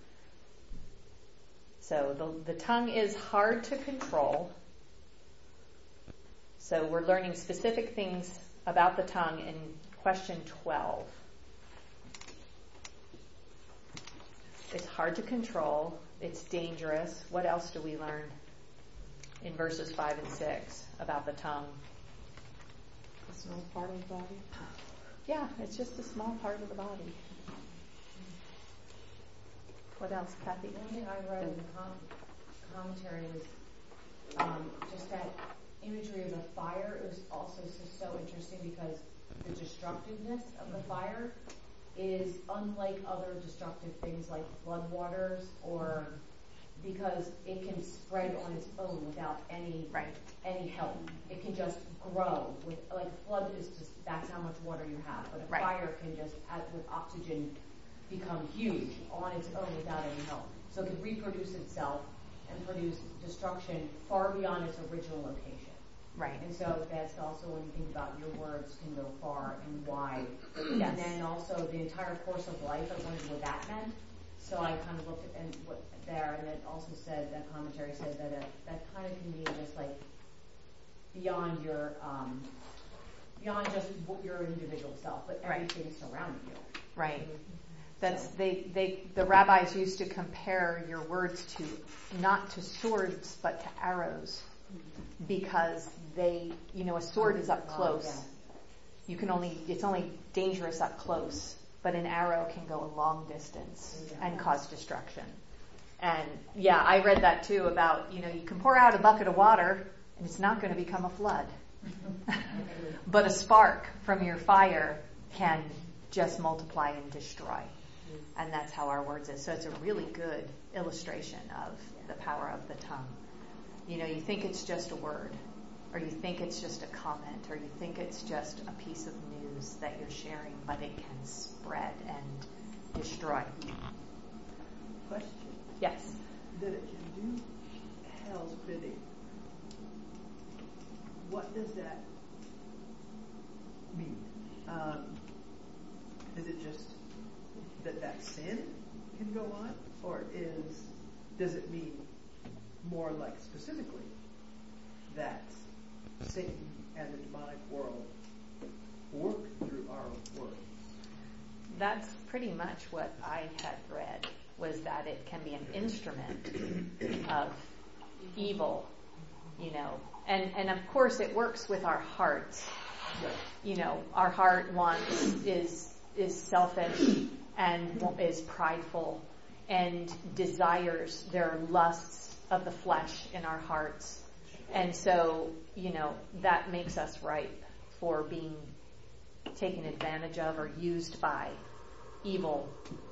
So the, the tongue is hard to control. So we're learning specific things about the tongue in question twelve. It's hard to control. It's dangerous. What else do we learn in verses five and six about the tongue? A small part of the body? Yeah, it's just a small part of the body. What else, Kathy? One thing I read in the com- commentary was um, just that imagery of the fire, it was also so, so interesting because the destructiveness of the fire is unlike other destructive things like floodwaters, or because it can spread on its own without any Right. any help. It can just grow with, like a flood is just, that's how much water you have, but a Right. fire can just add, with oxygen become huge on its own without any help. So it can reproduce itself and produce destruction far beyond its original location. Right. And so that's also when you think about your words can go far and wide. Yes. And then also the entire course of life, I wondered what that meant. So I kind of looked at and what there, and it also said, that commentary said that it, that kind of can mean just like beyond your, um, beyond just what your individual self, but Right. everything surrounding you. Right. That's So- they, they the rabbis used to compare your words to not to swords but to arrows, because they, you know, a sword is up close. Yeah. You can only it's only dangerous up close, but an arrow can go a long distance and cause destruction. And yeah, I read that too about, you know, you can pour out a bucket of water and it's not going to become a flood. But a spark from your fire can just multiply and destroy. And that's how our words is. So it's a really good illustration of the power of the tongue. You know, you think it's just a word, or you think it's just a comment, or you think it's just a piece of news that you're sharing, but it can spread and destroy. Question. Yes. That it can do hell's bidding. What does that mean? Um, is it just that that sin can go on, or is does it mean more like specifically that Satan and the demonic world work through our words? That's pretty much what I had read, was that it can be an instrument of evil, you know. And, and of course it works with our hearts. You know, our heart wants, is, is selfish and is prideful and desires, there are lusts of the flesh in our hearts. And so, you know, that makes us ripe for being taken advantage of or used by evil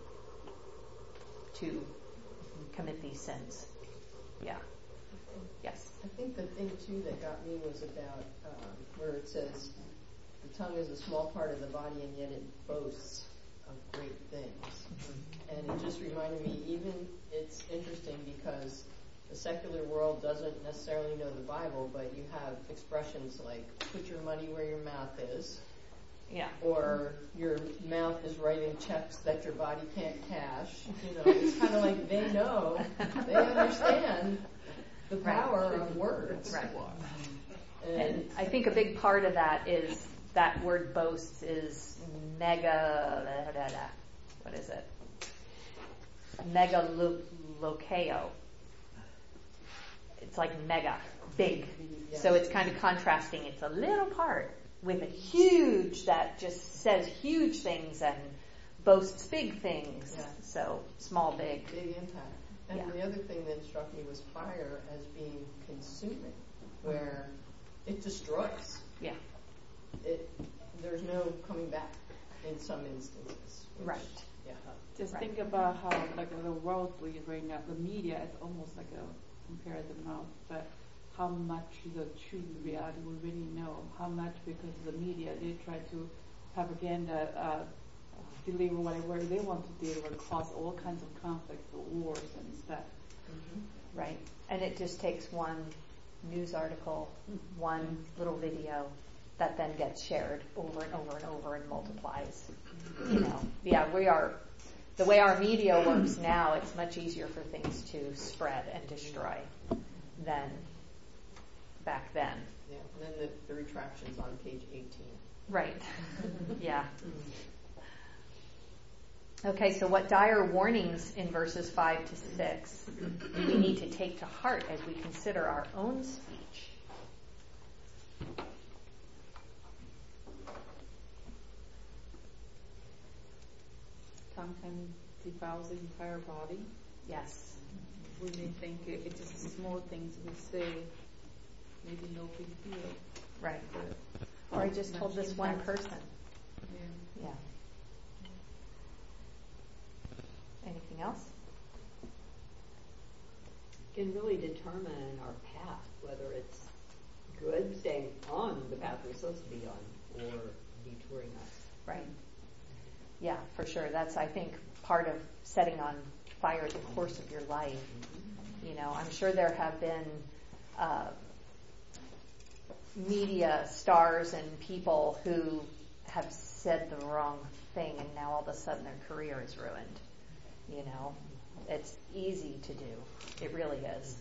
to commit these sins. Yeah. Yes. I think the thing too that got me was about um, where it says the tongue is a small part of the body and yet it boasts of great things. Mm-hmm. And it just reminded me, even it's interesting because the secular world doesn't necessarily know the Bible, but you have expressions like put your money where your mouth is. Yeah. Or your mouth is writing checks that your body can't cash. You know, it's kind of like they know, they understand the power of words. Right. And, And I think a big part of that is that word boasts is mega, da, da, da. What is it? Megalokeo. It's like mega, big. Yeah. So it's kind of contrasting. It's a little part with a huge that just says huge things and boasts big things. Yeah. So small, big. Big impact. And Yeah. the other thing that struck me was fire as being consuming, where it destroys. Yeah. It there's no coming back in some instances. Which, Right. Yeah. Just Right. think about how, like, the world we right now, the media is almost like a compare the mouth, but how much the true reality we really know, how much because the media, they try to propaganda, uh, deliver whatever they want to deliver, cause all kinds of conflicts, wars and stuff. Mm-hmm. Right. And it just takes one news article, Mm-hmm. one little video that then gets shared over and over and over and multiplies. You know, yeah, we are, the way our media works now, it's much easier for things to spread and destroy than back then. Yeah. And then the, the retractions on page eighteen. Right. Yeah. Okay, so what dire warnings in verses five to six do we need to take to heart as we consider our own speech? Tongue can defile the entire body. Yes. We may think it, it's just small things we say, maybe no big deal. Right. But Or I just told this one impact. person. Yeah. Yeah. Anything else? Can really determine our path, whether it's good, staying on the path we're supposed to be on, or detouring us. Right. Yeah, for sure. That's, I think, part of setting on fire the course of your life. You know, I'm sure there have been uh, media stars and people who have said the wrong thing, and now all of a sudden their career is ruined. You know, it's easy to do. It really is.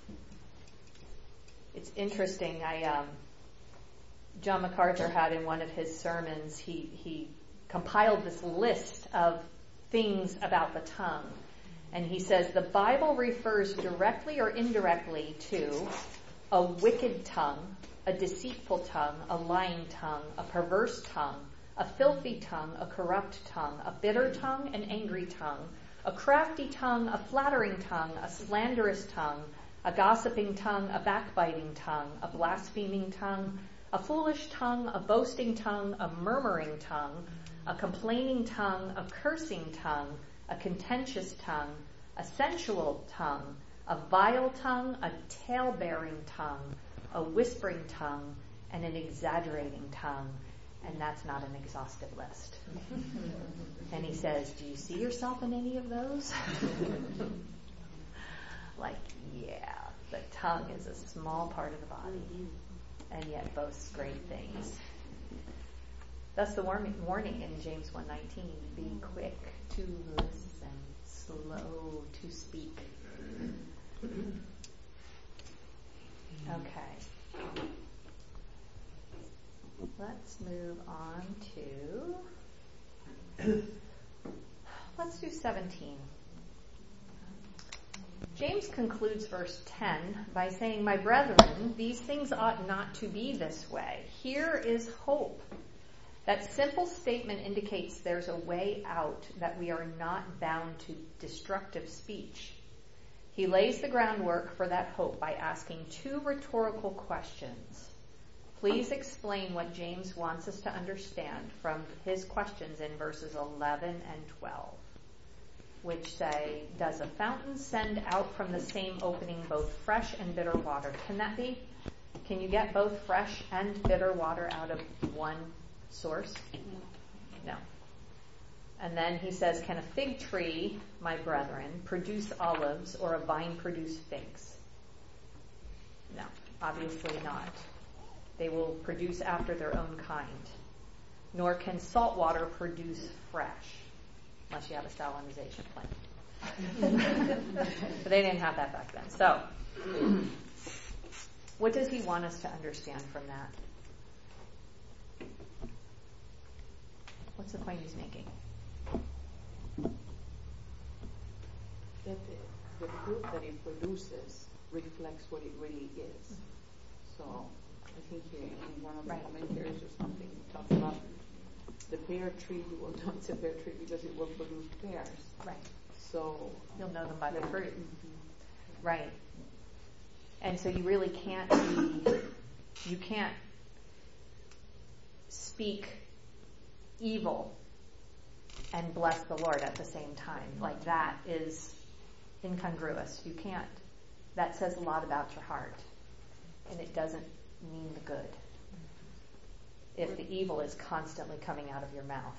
It's interesting. I um, John MacArthur had in one of his sermons, he he compiled this list of things about the tongue. And he says the Bible refers directly or indirectly to a wicked tongue, a deceitful tongue, a lying tongue, a perverse tongue, a filthy tongue, a corrupt tongue, a bitter tongue, an angry tongue, a crafty tongue, a flattering tongue, a slanderous tongue, a gossiping tongue, a backbiting tongue, a blaspheming tongue, a foolish tongue, a boasting tongue, a murmuring tongue, a complaining tongue, a cursing tongue, a contentious tongue, a sensual tongue, a vile tongue, a tale-bearing tongue, a whispering tongue, and an exaggerating tongue. And that's not an exhaustive list. And he says, do you see yourself in any of those? Like, yeah, the tongue is a small part of the body, and yet boasts great things. That's the warning, warning in James one nineteen. Be quick to listen, slow to speak. Okay. Let's move on to, let's do seventeen. James concludes verse ten by saying, my brethren, these things ought not to be this way. Here is hope. That simple statement indicates there's a way out, that we are not bound to destructive speech. He lays the groundwork for that hope by asking two rhetorical questions. Please explain what James wants us to understand from his questions in verses eleven and twelve, which say, does a fountain send out from the same opening both fresh and bitter water? Can that be? Can you get both fresh and bitter water out of one source? No. And then he says, can a fig tree, my brethren, produce olives, or a vine produce figs? No, obviously not. They will produce after their own kind. Nor can salt water produce fresh, unless you have a salinization plant. But they didn't have that back then. So, what does he want us to understand from that? What's the point he's making? That the, the fruit that it produces reflects what it really is. So I think here in one of the Right. commentaries or something it talks about the pear tree. Well, not it's a pear tree because it will produce pears. Right. So You'll know them by the yeah. fruit. Mm-hmm. Right. And so you really can't be, you can't speak evil and bless the Lord at the same time. Like that is incongruous. You can't. That says a lot about your heart. And it doesn't mean the good if the evil is constantly coming out of your mouth.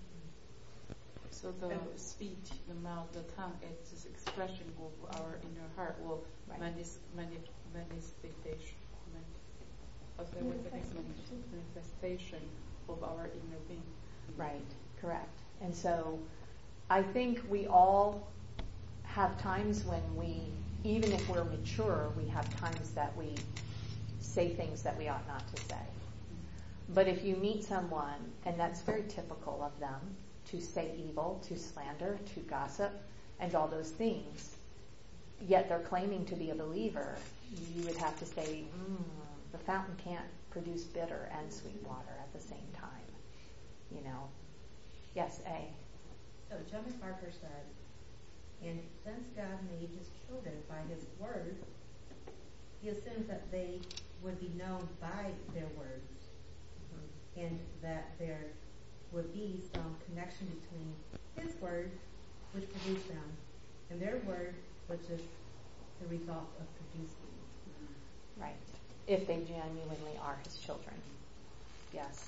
So the speech, the mouth, the tongue, it's this expression of our inner heart, well, Right. manis, mani, manifestation, man, of the manifestation of our inner being. Right, correct. And so I think we all have times when we, even if we're mature, we have times that we say things that we ought not to say. But if you meet someone, and that's very typical of them, to say evil, to slander, to gossip, and all those things, yet they're claiming to be a believer, you would have to say, mm, the fountain can't produce bitter and sweet water at the same time. You know? Yes, A. So John MacArthur said, and since God made his children by his word, he assumes that they would be known by their words, and that there would be some connection between his word, which produced them, and their word, which is the result of producing. Right. If they genuinely are his children. Yes.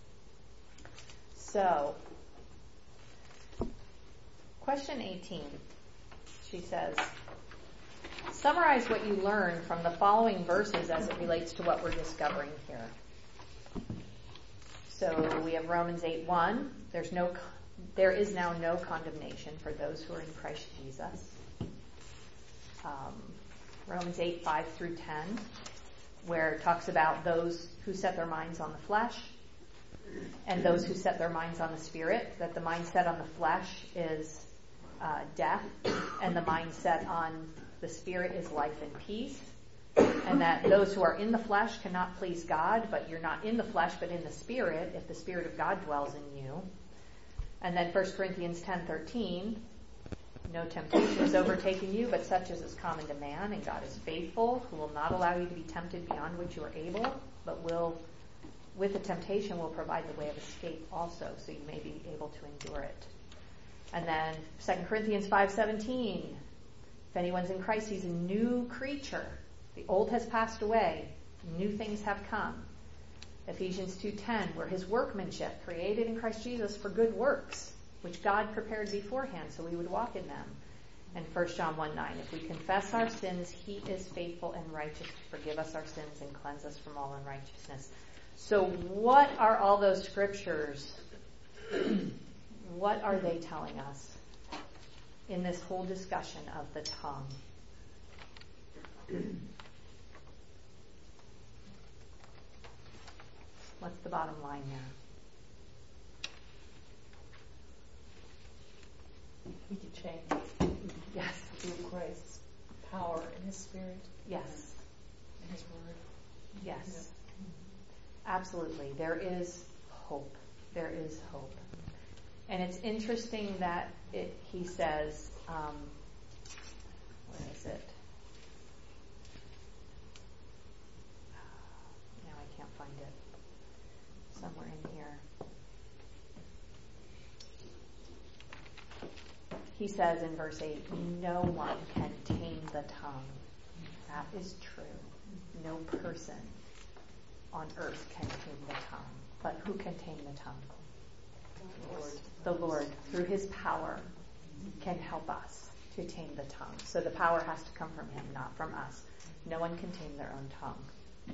So, question eighteen. She says, summarize what you learned from the following verses as it relates to what we're discovering here. So we have Romans eight one. There's no, there is now no condemnation for those who are in Christ Jesus. Um, Romans eight five through ten, where it talks about those who set their minds on the flesh and those who set their minds on the spirit, that the mindset on the flesh is uh, death, and the mindset on the spirit is life and peace, and that those who are in the flesh cannot please God, but you're not in the flesh but in the spirit if the Spirit of God dwells in you. And then First Corinthians ten thirteen, no temptation has overtaken you, but such as is common to man, and God is faithful, who will not allow you to be tempted beyond which you are able, but will, with the temptation, will provide the way of escape also, so you may be able to endure it. And then Second Corinthians five seventeen, if anyone's in Christ, he's a new creature. The old has passed away, new things have come. Ephesians two ten, we're his workmanship, created in Christ Jesus for good works, which God prepared beforehand so we would walk in them. And First John one nine, if we confess our sins, he is faithful and righteous to forgive us our sins and cleanse us from all unrighteousness. So what are all those scriptures? What are they telling us in this whole discussion of the tongue? What's the bottom line there? We can change. Yes. Through Christ's power and his spirit. Yes. And his word. Yes. Yeah. Absolutely. There is hope. There is hope. And it's interesting that it, he says, um, where is it? Now I can't find it. Somewhere in here. He says in verse eight, no one can tame the tongue. That is true. No person on earth can tame the tongue. But who can tame the tongue? The Lord. The Lord, through his power, can help us to tame the tongue. So the power has to come from him, not from us. No one can tame their own tongue.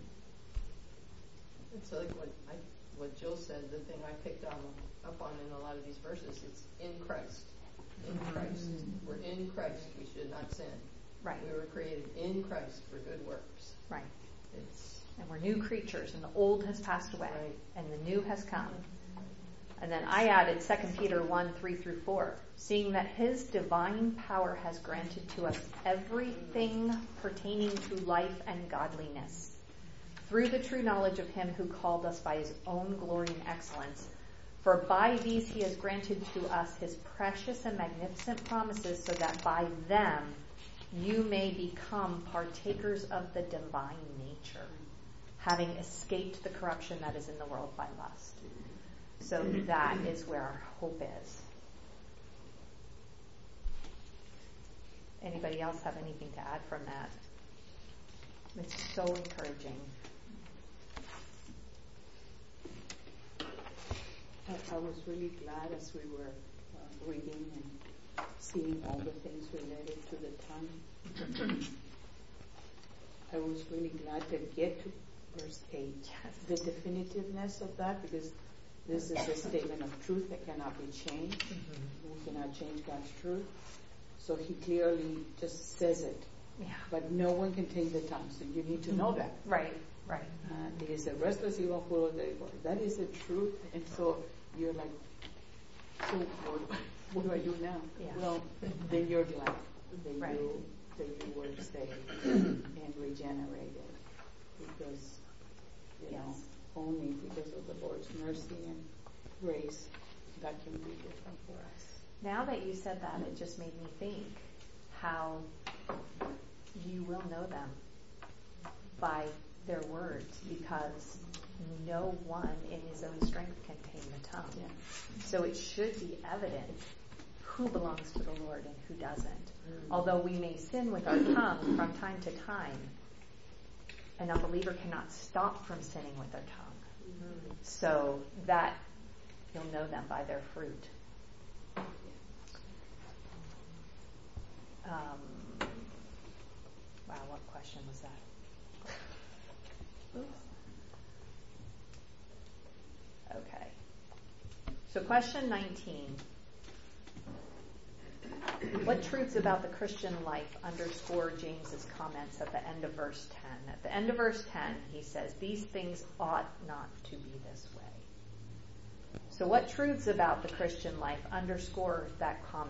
It's like what I, what Jill said, the thing I picked on, up on in a lot of these verses, it's in Christ. In mm-hmm. Christ. We're in Christ. We should not sin. Right. We were created in Christ for good works. Right. It's and we're new creatures, and the old has passed away, right. and the new has come. And then I added Second Peter one, three through four. Seeing that his divine power has granted to us everything pertaining to life and godliness, through the true knowledge of him who called us by his own glory and excellence. For by these he has granted to us his precious and magnificent promises, so that by them you may become partakers of the divine nature, having escaped the corruption that is in the world by lust. So that is where our hope is. Anybody else have anything to add from that? It's so encouraging. I, I was really glad as we were uh, reading and seeing all the things related to the tongue. I was really glad to get to verse eight. Yes. The definitiveness of that, because this is a statement of truth that cannot be changed. Mm-hmm. We cannot change God's truth. So he clearly just says it. Yeah. But no one can tame the tongue, so you need to know that. Right, right. Uh, it is a restless evil full of evil. That is the truth. And so you're like, so what, what do I do now? Yeah. Well, then you're glad that right. you that you were saved and regenerated, because you yes. know only because of the Lord's mercy and grace that can be different for us. Now that you said that, it just made me think how you will know them by their words, because no one in his own strength can tame the tongue. Yeah. So it should be evident who belongs to the Lord and who doesn't. Mm. Although we may sin with our tongue from time to time, an unbeliever cannot stop from sinning with their tongue. Mm. So that you'll know them by their fruit. Um, wow, what question was that? Oops. Okay. So question nineteen. What truths about the Christian life underscore James's comments at the end of verse ten? At the end of verse ten, he says, these things ought not to be this way. So what truths about the Christian life underscore that comment?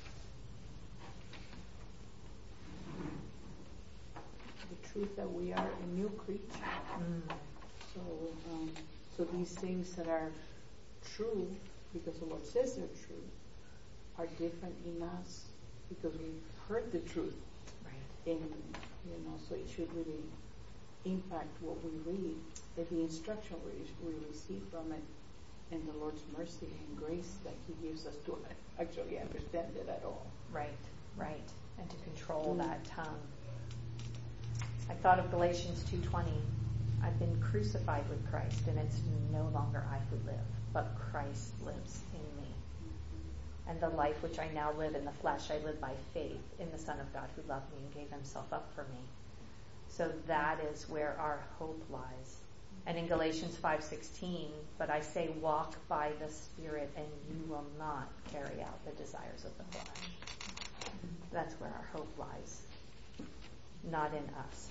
The truth that we are a new creature. Mm. So, um, so these things that are true, because the Lord says they're true, are different in us because we've heard the truth. Right. And, you know, so it should really impact what we read, and the instruction we, we receive from it, and the Lord's mercy and grace that He gives us to actually understand it at all. Right, right. And to control mm. that tongue. I thought of Galatians two twenty. I've been crucified with Christ, and it's no longer I who live, but Christ lives in me. And the life which I now live in the flesh, I live by faith in the Son of God who loved me and gave Himself up for me. So that is where our hope lies. And in Galatians five sixteen, but I say walk by the Spirit and you will not carry out the desires of the flesh. That's where our hope lies, not in us.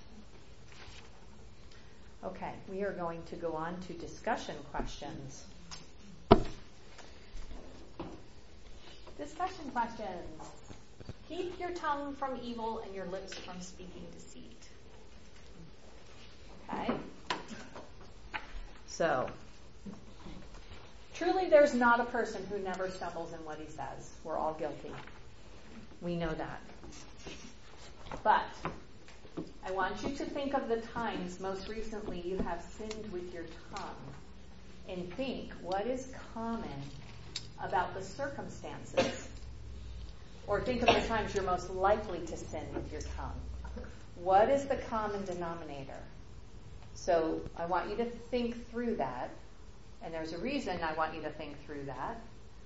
Okay, we are going to go on to discussion questions. Discussion questions. Keep your tongue from evil and your lips from speaking deceit. Okay? So, truly there's not a person who never stumbles in what he says. We're all guilty. We know that. But I want you to think of the times most recently you have sinned with your tongue and think what is common about the circumstances. Or think of the times you're most likely to sin with your tongue. What is the common denominator? So I want you to think through that. And there's a reason I want you to think through that.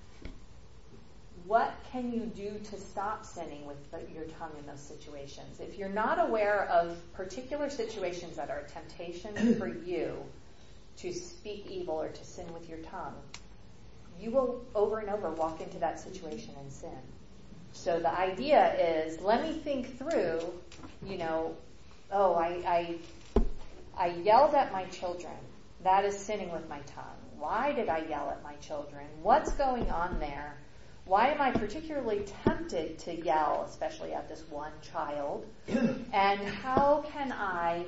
What can you do to stop sinning with the, your tongue in those situations? If you're not aware of particular situations that are a temptation for you to speak evil or to sin with your tongue, you will over and over walk into that situation and sin. So the idea is, let me think through, you know, oh, I, I, I yelled at my children. That is sinning with my tongue. Why did I yell at my children? What's going on there? Why am I particularly tempted to yell, especially at this one child? And how can I,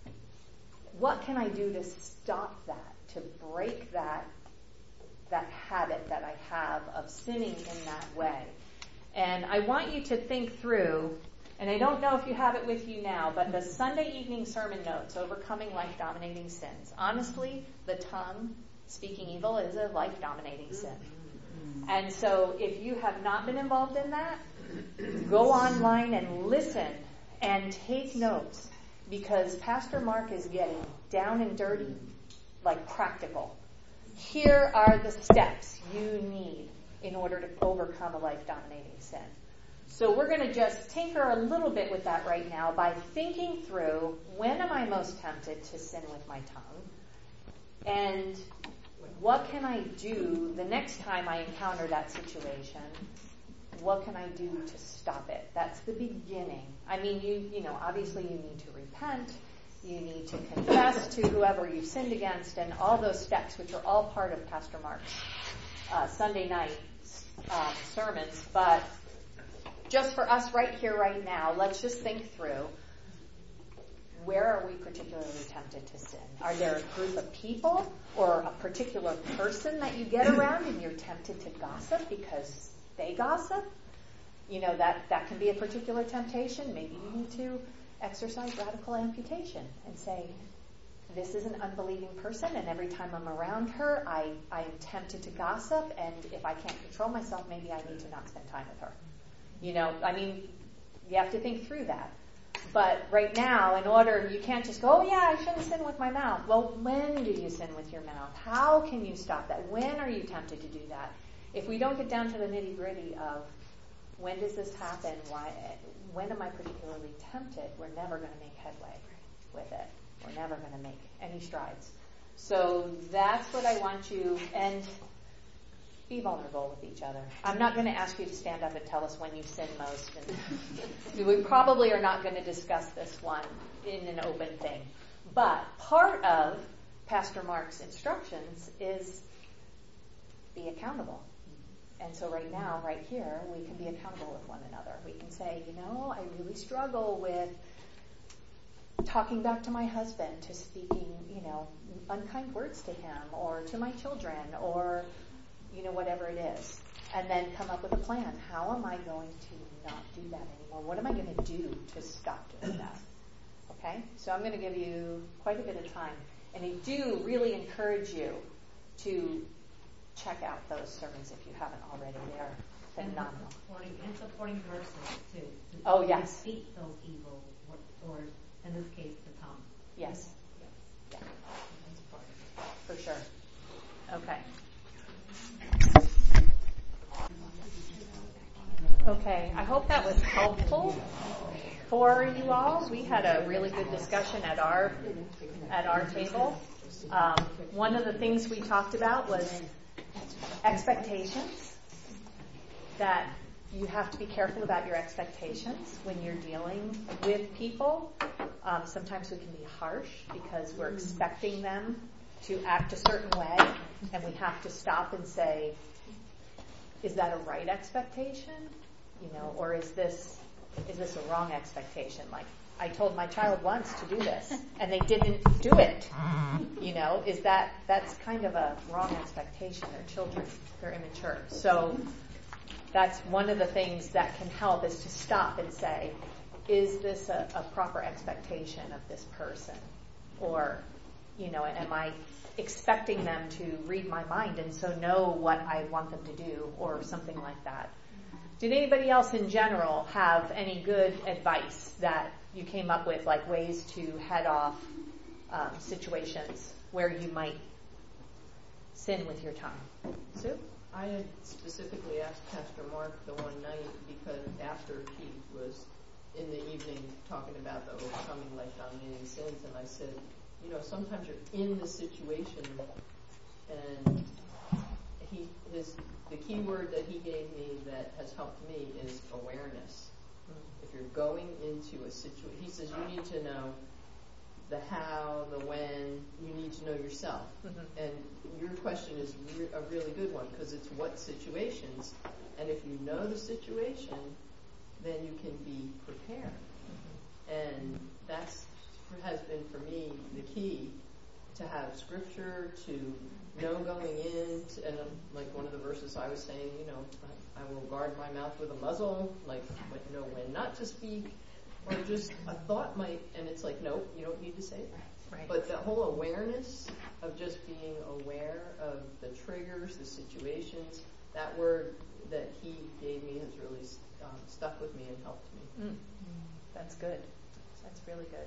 what can I do to stop that, to break that, that habit that I have of sinning in that way? And I want you to think through, and I don't know if you have it with you now, but the Sunday evening sermon notes, Overcoming Life-Dominating Sins. Honestly, the tongue, speaking evil, is a life-dominating sin. And so if you have not been involved in that, go online and listen and take notes, because Pastor Mark is getting down and dirty, like practical. Here are the steps you need in order to overcome a life-dominating sin. So we're going to just tinker a little bit with that right now by thinking through, when am I most tempted to sin with my tongue? And what can I do the next time I encounter that situation? What can I do to stop it? That's the beginning. I mean, you you know, obviously you need to repent. You need to confess to whoever you've sinned against, and all those steps, which are all part of Pastor Mark's uh, Sunday night um, sermons. But just for us right here, right now, let's just think through, where are we particularly tempted to sin? Are there a group of people or a particular person that you get around and you're tempted to gossip because they gossip? You know, that, that can be a particular temptation. Maybe you need to exercise radical amputation and say, this is an unbelieving person, and every time I'm around her, I, I am tempted to gossip, and if I can't control myself, maybe I need to not spend time with her. You know, I mean, you have to think through that. But right now, in order, you can't just go, oh yeah, I shouldn't sin with my mouth. Well, when do you sin with your mouth? How can you stop that? When are you tempted to do that? If we don't get down to the nitty gritty of when does this happen, why, when am I particularly tempted, we're never going to make headway with it. We're never going to make any strides. So that's what I want you, and be vulnerable with each other. I'm not going to ask you to stand up and tell us when you sin most. And we probably are not going to discuss this one in an open thing. But part of Pastor Mark's instructions is be accountable. And so right now, right here, we can be accountable with one another. We can say, you know, I really struggle with talking back to my husband, to speaking, you know, unkind words to him or to my children or, you know, whatever it is. And then come up with a plan. How am I going to not do that anymore? What am I going to do to stop doing that? Okay? So I'm going to give you quite a bit of time. And I do really encourage you to check out those sermons if you haven't already. They're phenomenal. And supporting, and supporting verses, too. To Oh, yes. defeat those evil, or, or in this case, the tongue. Yes. Yes. Yeah. For sure. Okay. Okay, I hope that was helpful for you all. We had a really good discussion at our at our table. Um, one of the things we talked about was expectations, that you have to be careful about your expectations when you're dealing with people. Um, sometimes we can be harsh because we're expecting them to act a certain way, and we have to stop and say, is that a right expectation? You know, or is this is this a wrong expectation? Like, I told my child once to do this, and they didn't do it. You know, is that that's kind of a wrong expectation? They're children, they're immature. So that's one of the things that can help, is to stop and say, is this a, a proper expectation of this person? Or, you know, am I expecting them to read my mind and so know what I want them to do, or something like that? Did anybody else in general have any good advice that you came up with, like ways to head off um, situations where you might sin with your tongue? Sue? I had specifically asked Pastor Mark the one night, because after Keith was in the evening talking about the overcoming life-dominating sins, and I said, you know, sometimes you're in the situation, and he his the key word that he gave me that has helped me is awareness. Mm-hmm. If you're going into a situation, he says you need to know the how, the when. You need to know yourself. Mm-hmm. And your question is re- a really good one, because it's what situations. And if you know the situation, then you can be prepared. Mm-hmm. And that's has been for me the key, to have scripture, to know going in, to, and um, like one of the verses I was saying, you know, I, I will guard my mouth with a muzzle, like know when not to speak, or just a thought might, and it's like, nope, you don't need to say it. Right. But the whole awareness of just being aware of the triggers, the situations, that word that he gave me has really um, stuck with me and helped me. Mm. That's good. That's really good.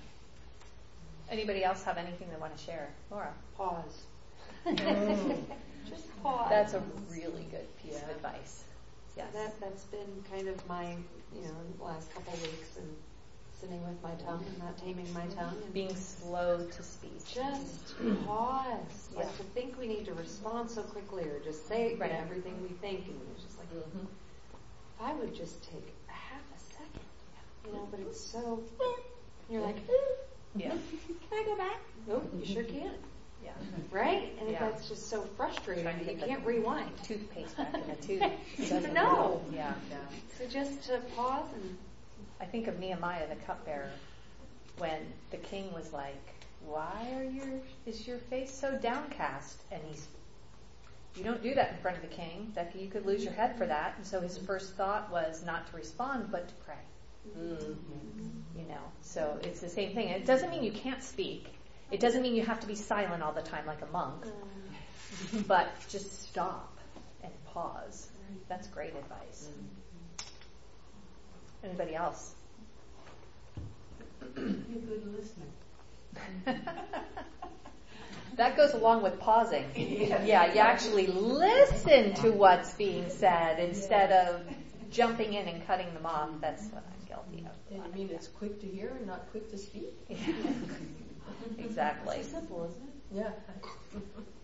Anybody else have anything they want to share? Laura? Pause. Mm. Just pause. That's a really good piece yeah. of advice. Yes. That, that's been kind of my, you know, last couple of weeks, and sitting with my tongue and not taming my tongue. And being slow to speak. Just pause. Like, yeah. to think we need to respond so quickly, or just say right. everything we think, and it's just like, mm-hmm. if I would just take a half a second, you know, but it's so, you're like, yeah. Can I go back? Oh, you sure can. Yeah. Right? And yeah. that's just so frustrating that you can't rewind. Toothpaste back in the tooth. No. Yeah. yeah. So just to pause and... I think of Nehemiah, the cupbearer, when the king was like, why are your, is your face so downcast? And he's, you don't do that in front of the king. That you could lose your head for that. And so his first thought was not to respond, but to pray. Mm-hmm. You know, so it's the same thing. It doesn't mean you can't speak. It doesn't mean you have to be silent all the time like a monk, but just stop and pause. That's great advice. Anybody else? You're good listener. That goes along with pausing. Yeah, you actually listen to what's being said instead of jumping in and cutting them off. That's what I'm guilty of. And you mean it's quick to hear and not quick to speak? Exactly. It's simple, isn't it? Yeah.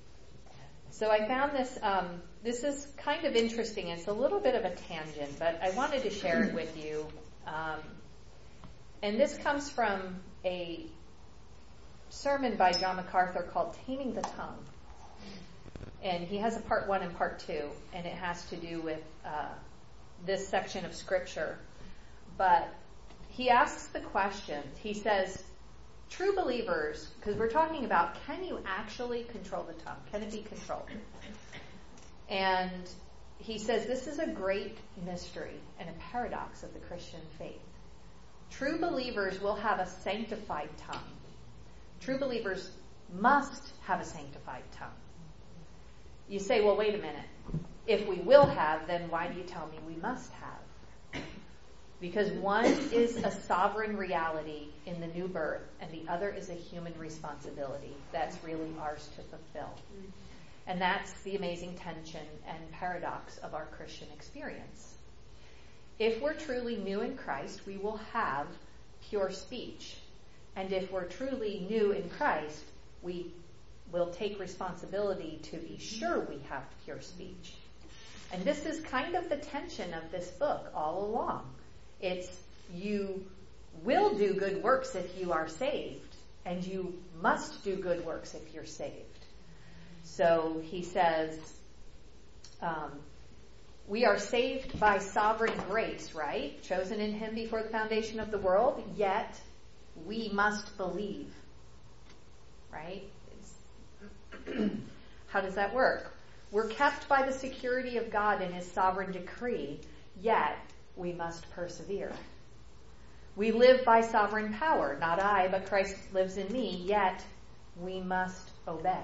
So I found this, um, this is kind of interesting. It's a little bit of a tangent, but I wanted to share it with you. Um, and this comes from a sermon by John MacArthur called Taming the Tongue. And he has a part one and part two, and it has to do with uh, this section of Scripture. But he asks the question, he says, true believers, because we're talking about, can you actually control the tongue? Can it be controlled? And he says this is a great mystery and a paradox of the Christian faith. True believers will have a sanctified tongue. True believers must have a sanctified tongue. You say, well, wait a minute. If we will have, then why do you tell me we must have? Because one is a sovereign reality in the new birth, and the other is a human responsibility that's really ours to fulfill. And that's the amazing tension and paradox of our Christian experience. If we're truly new in Christ, we will have pure speech. And if we're truly new in Christ, we will take responsibility to be sure we have pure speech. And this is kind of the tension of this book all along. It's you will do good works if you are saved, and you must do good works if you're saved. So he says, um, we are saved by sovereign grace, right? Chosen in him before the foundation of the world, yet we must believe, right? It's how does that work? We're kept by the security of God in his sovereign decree, yet we must persevere. We live by sovereign power, not I, but Christ lives in me, yet we must obey.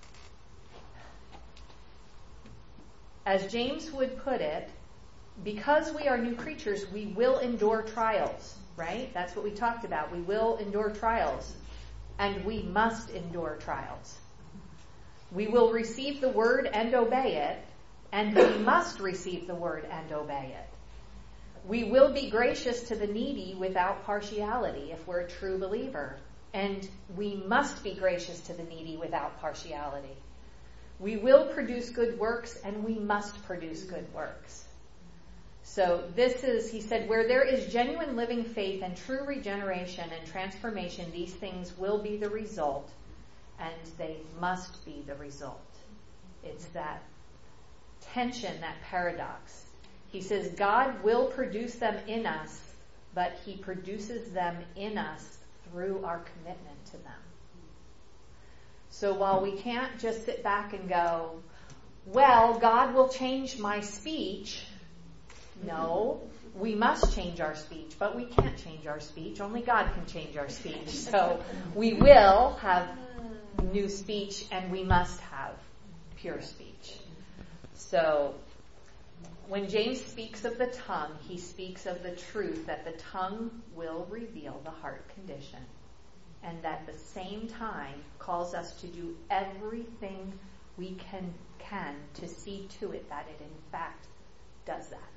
As James would put it, because we are new creatures, we will endure trials, right? That's what we talked about. We will endure trials, and we must endure trials. We will receive the word and obey it, and we must receive the word and obey it. We will be gracious to the needy without partiality if we're a true believer. And we must be gracious to the needy without partiality. We will produce good works, and we must produce good works. So this is, he said, where there is genuine living faith and true regeneration and transformation, these things will be the result, and they must be the result. It's that tension, that paradox. He says God will produce them in us, but he produces them in us through our commitment to them. So while we can't just sit back and go, well, God will change my speech. No, we must change our speech, but we can't change our speech. Only God can change our speech. So we will have new speech, and we must have pure speech. So when James speaks of the tongue, he speaks of the truth that the tongue will reveal the heart condition, and at the same time calls us to do everything we can can to see to it that it in fact does that.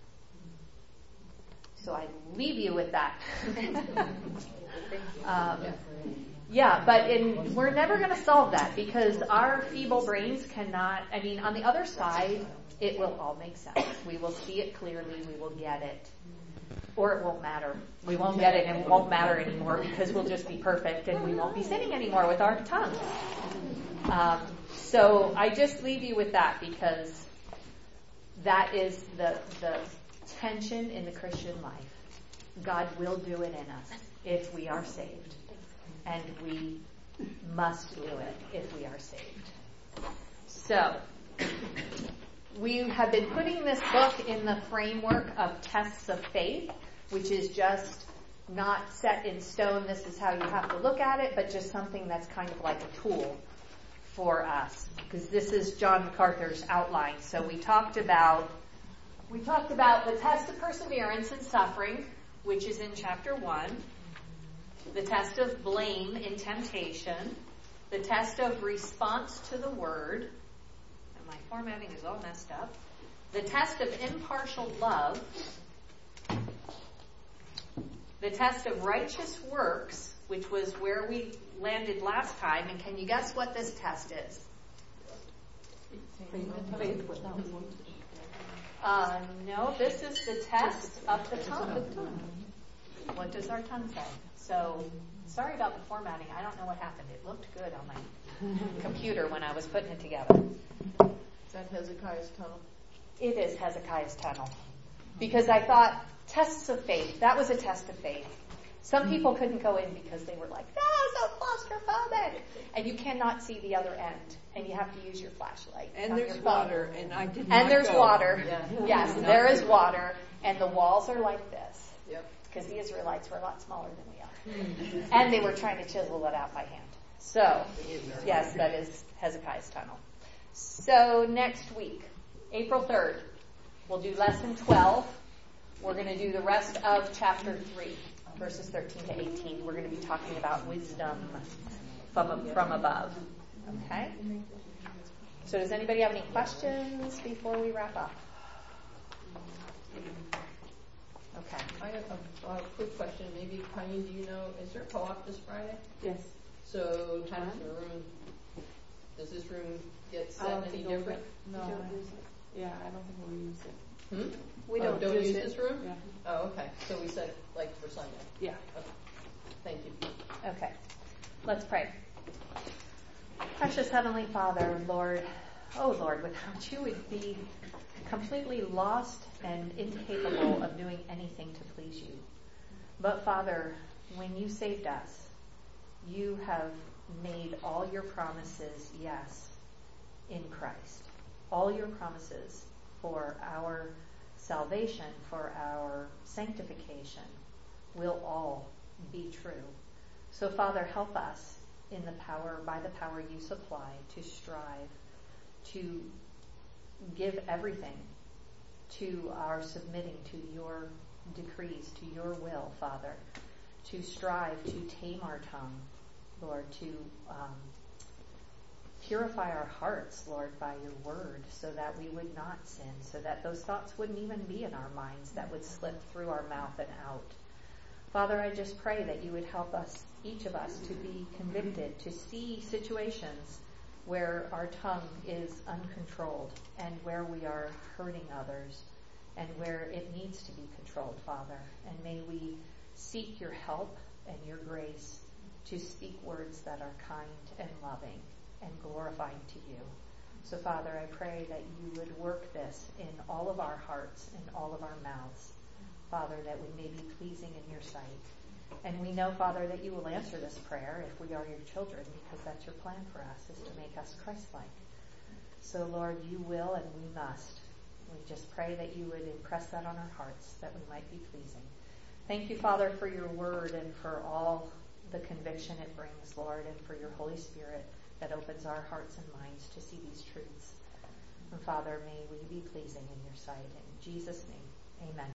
So I leave you with that. um, yeah, but in, we're never going to solve that because our feeble brains cannot, I mean, on the other side, it will all make sense. We will see it clearly. We will get it. Or it won't matter. We won't get it and it won't matter anymore because we'll just be perfect and we won't be sinning anymore with our tongue. Um, so I just leave you with that because that is the, the tension in the Christian life. God will do it in us if we are saved. And we must do it if we are saved. So, we have been putting this book in the framework of tests of faith, which is just not set in stone, this is how you have to look at it, but just something that's kind of like a tool for us. Because this is John MacArthur's outline. So we talked about we talked about the test of perseverance in suffering, which is in chapter one. The test of blame in temptation. The test of response to the word. And my formatting is all messed up. The test of impartial love. The test of righteous works, which was where we landed last time. And can you guess what this test is? Faith without works. Uh, no, this is the test of the tongue. What does our tongue say? So, sorry about the formatting. I don't know what happened. It looked good on my computer when I was putting it together. Is that Hezekiah's tunnel? It is Hezekiah's tunnel. Because I thought, tests of faith, that was a test of faith. Some people couldn't go in because they were like, no, so claustrophobic. And you cannot see the other end. And you have to use your flashlight. And on there's your phone. water, and I did And not there's go. water. Yeah. Yes, Not there is good. water. And the walls are like this. Yep. Because the Israelites were a lot smaller than we are. And they were trying to chisel it out by hand. So, yes, that is Hezekiah's tunnel. So, next week, April third, we'll do lesson twelve. We're going to do the rest of chapter three, verses thirteen to eighteen. We're going to be talking about wisdom from, from above. Okay? So, does anybody have any questions before we wrap up? Okay. I have a, a quick question. Maybe, Colleen, do you know, is there a co-op this Friday? Yes. So, time in the room, does this room get I set don't any think we'll different? No. I- Yeah, I don't think we'll use it. Hmm? We Oh, don't, don't use use it. this room? Yeah. Oh, okay. So we said, like, for Sunday. Yeah. Okay. Thank you. Okay. Let's pray. Precious Heavenly Father, Lord, oh Lord, without you we'd be completely lost and incapable of doing anything to please you. But Father, when you saved us, you have made all your promises yes in Christ. All your promises for our salvation, for our sanctification, will all be true. So Father, help us in the power, by the power you supply, to strive to give everything to our submitting to your decrees, to your will, Father, to strive to tame our tongue, Lord, to um, purify our hearts, Lord, by your word, so that we would not sin, so that those thoughts wouldn't even be in our minds, that would slip through our mouth and out. Father, I just pray that you would help us, each of us, to be convicted, to see situations where our tongue is uncontrolled and where we are hurting others and where it needs to be controlled, Father. And may we seek your help and your grace to speak words that are kind and loving and glorifying to you. So, Father, I pray that you would work this in all of our hearts and all of our mouths, Father, that we may be pleasing in your sight. And we know, Father, that you will answer this prayer if we are your children, because that's your plan for us, is to make us Christ-like. So, Lord, you will and we must. We just pray that you would impress that on our hearts, that we might be pleasing. Thank you, Father, for your word and for all the conviction it brings, Lord, and for your Holy Spirit that opens our hearts and minds to see these truths. And Father, may we be pleasing in your sight. In Jesus' name, amen.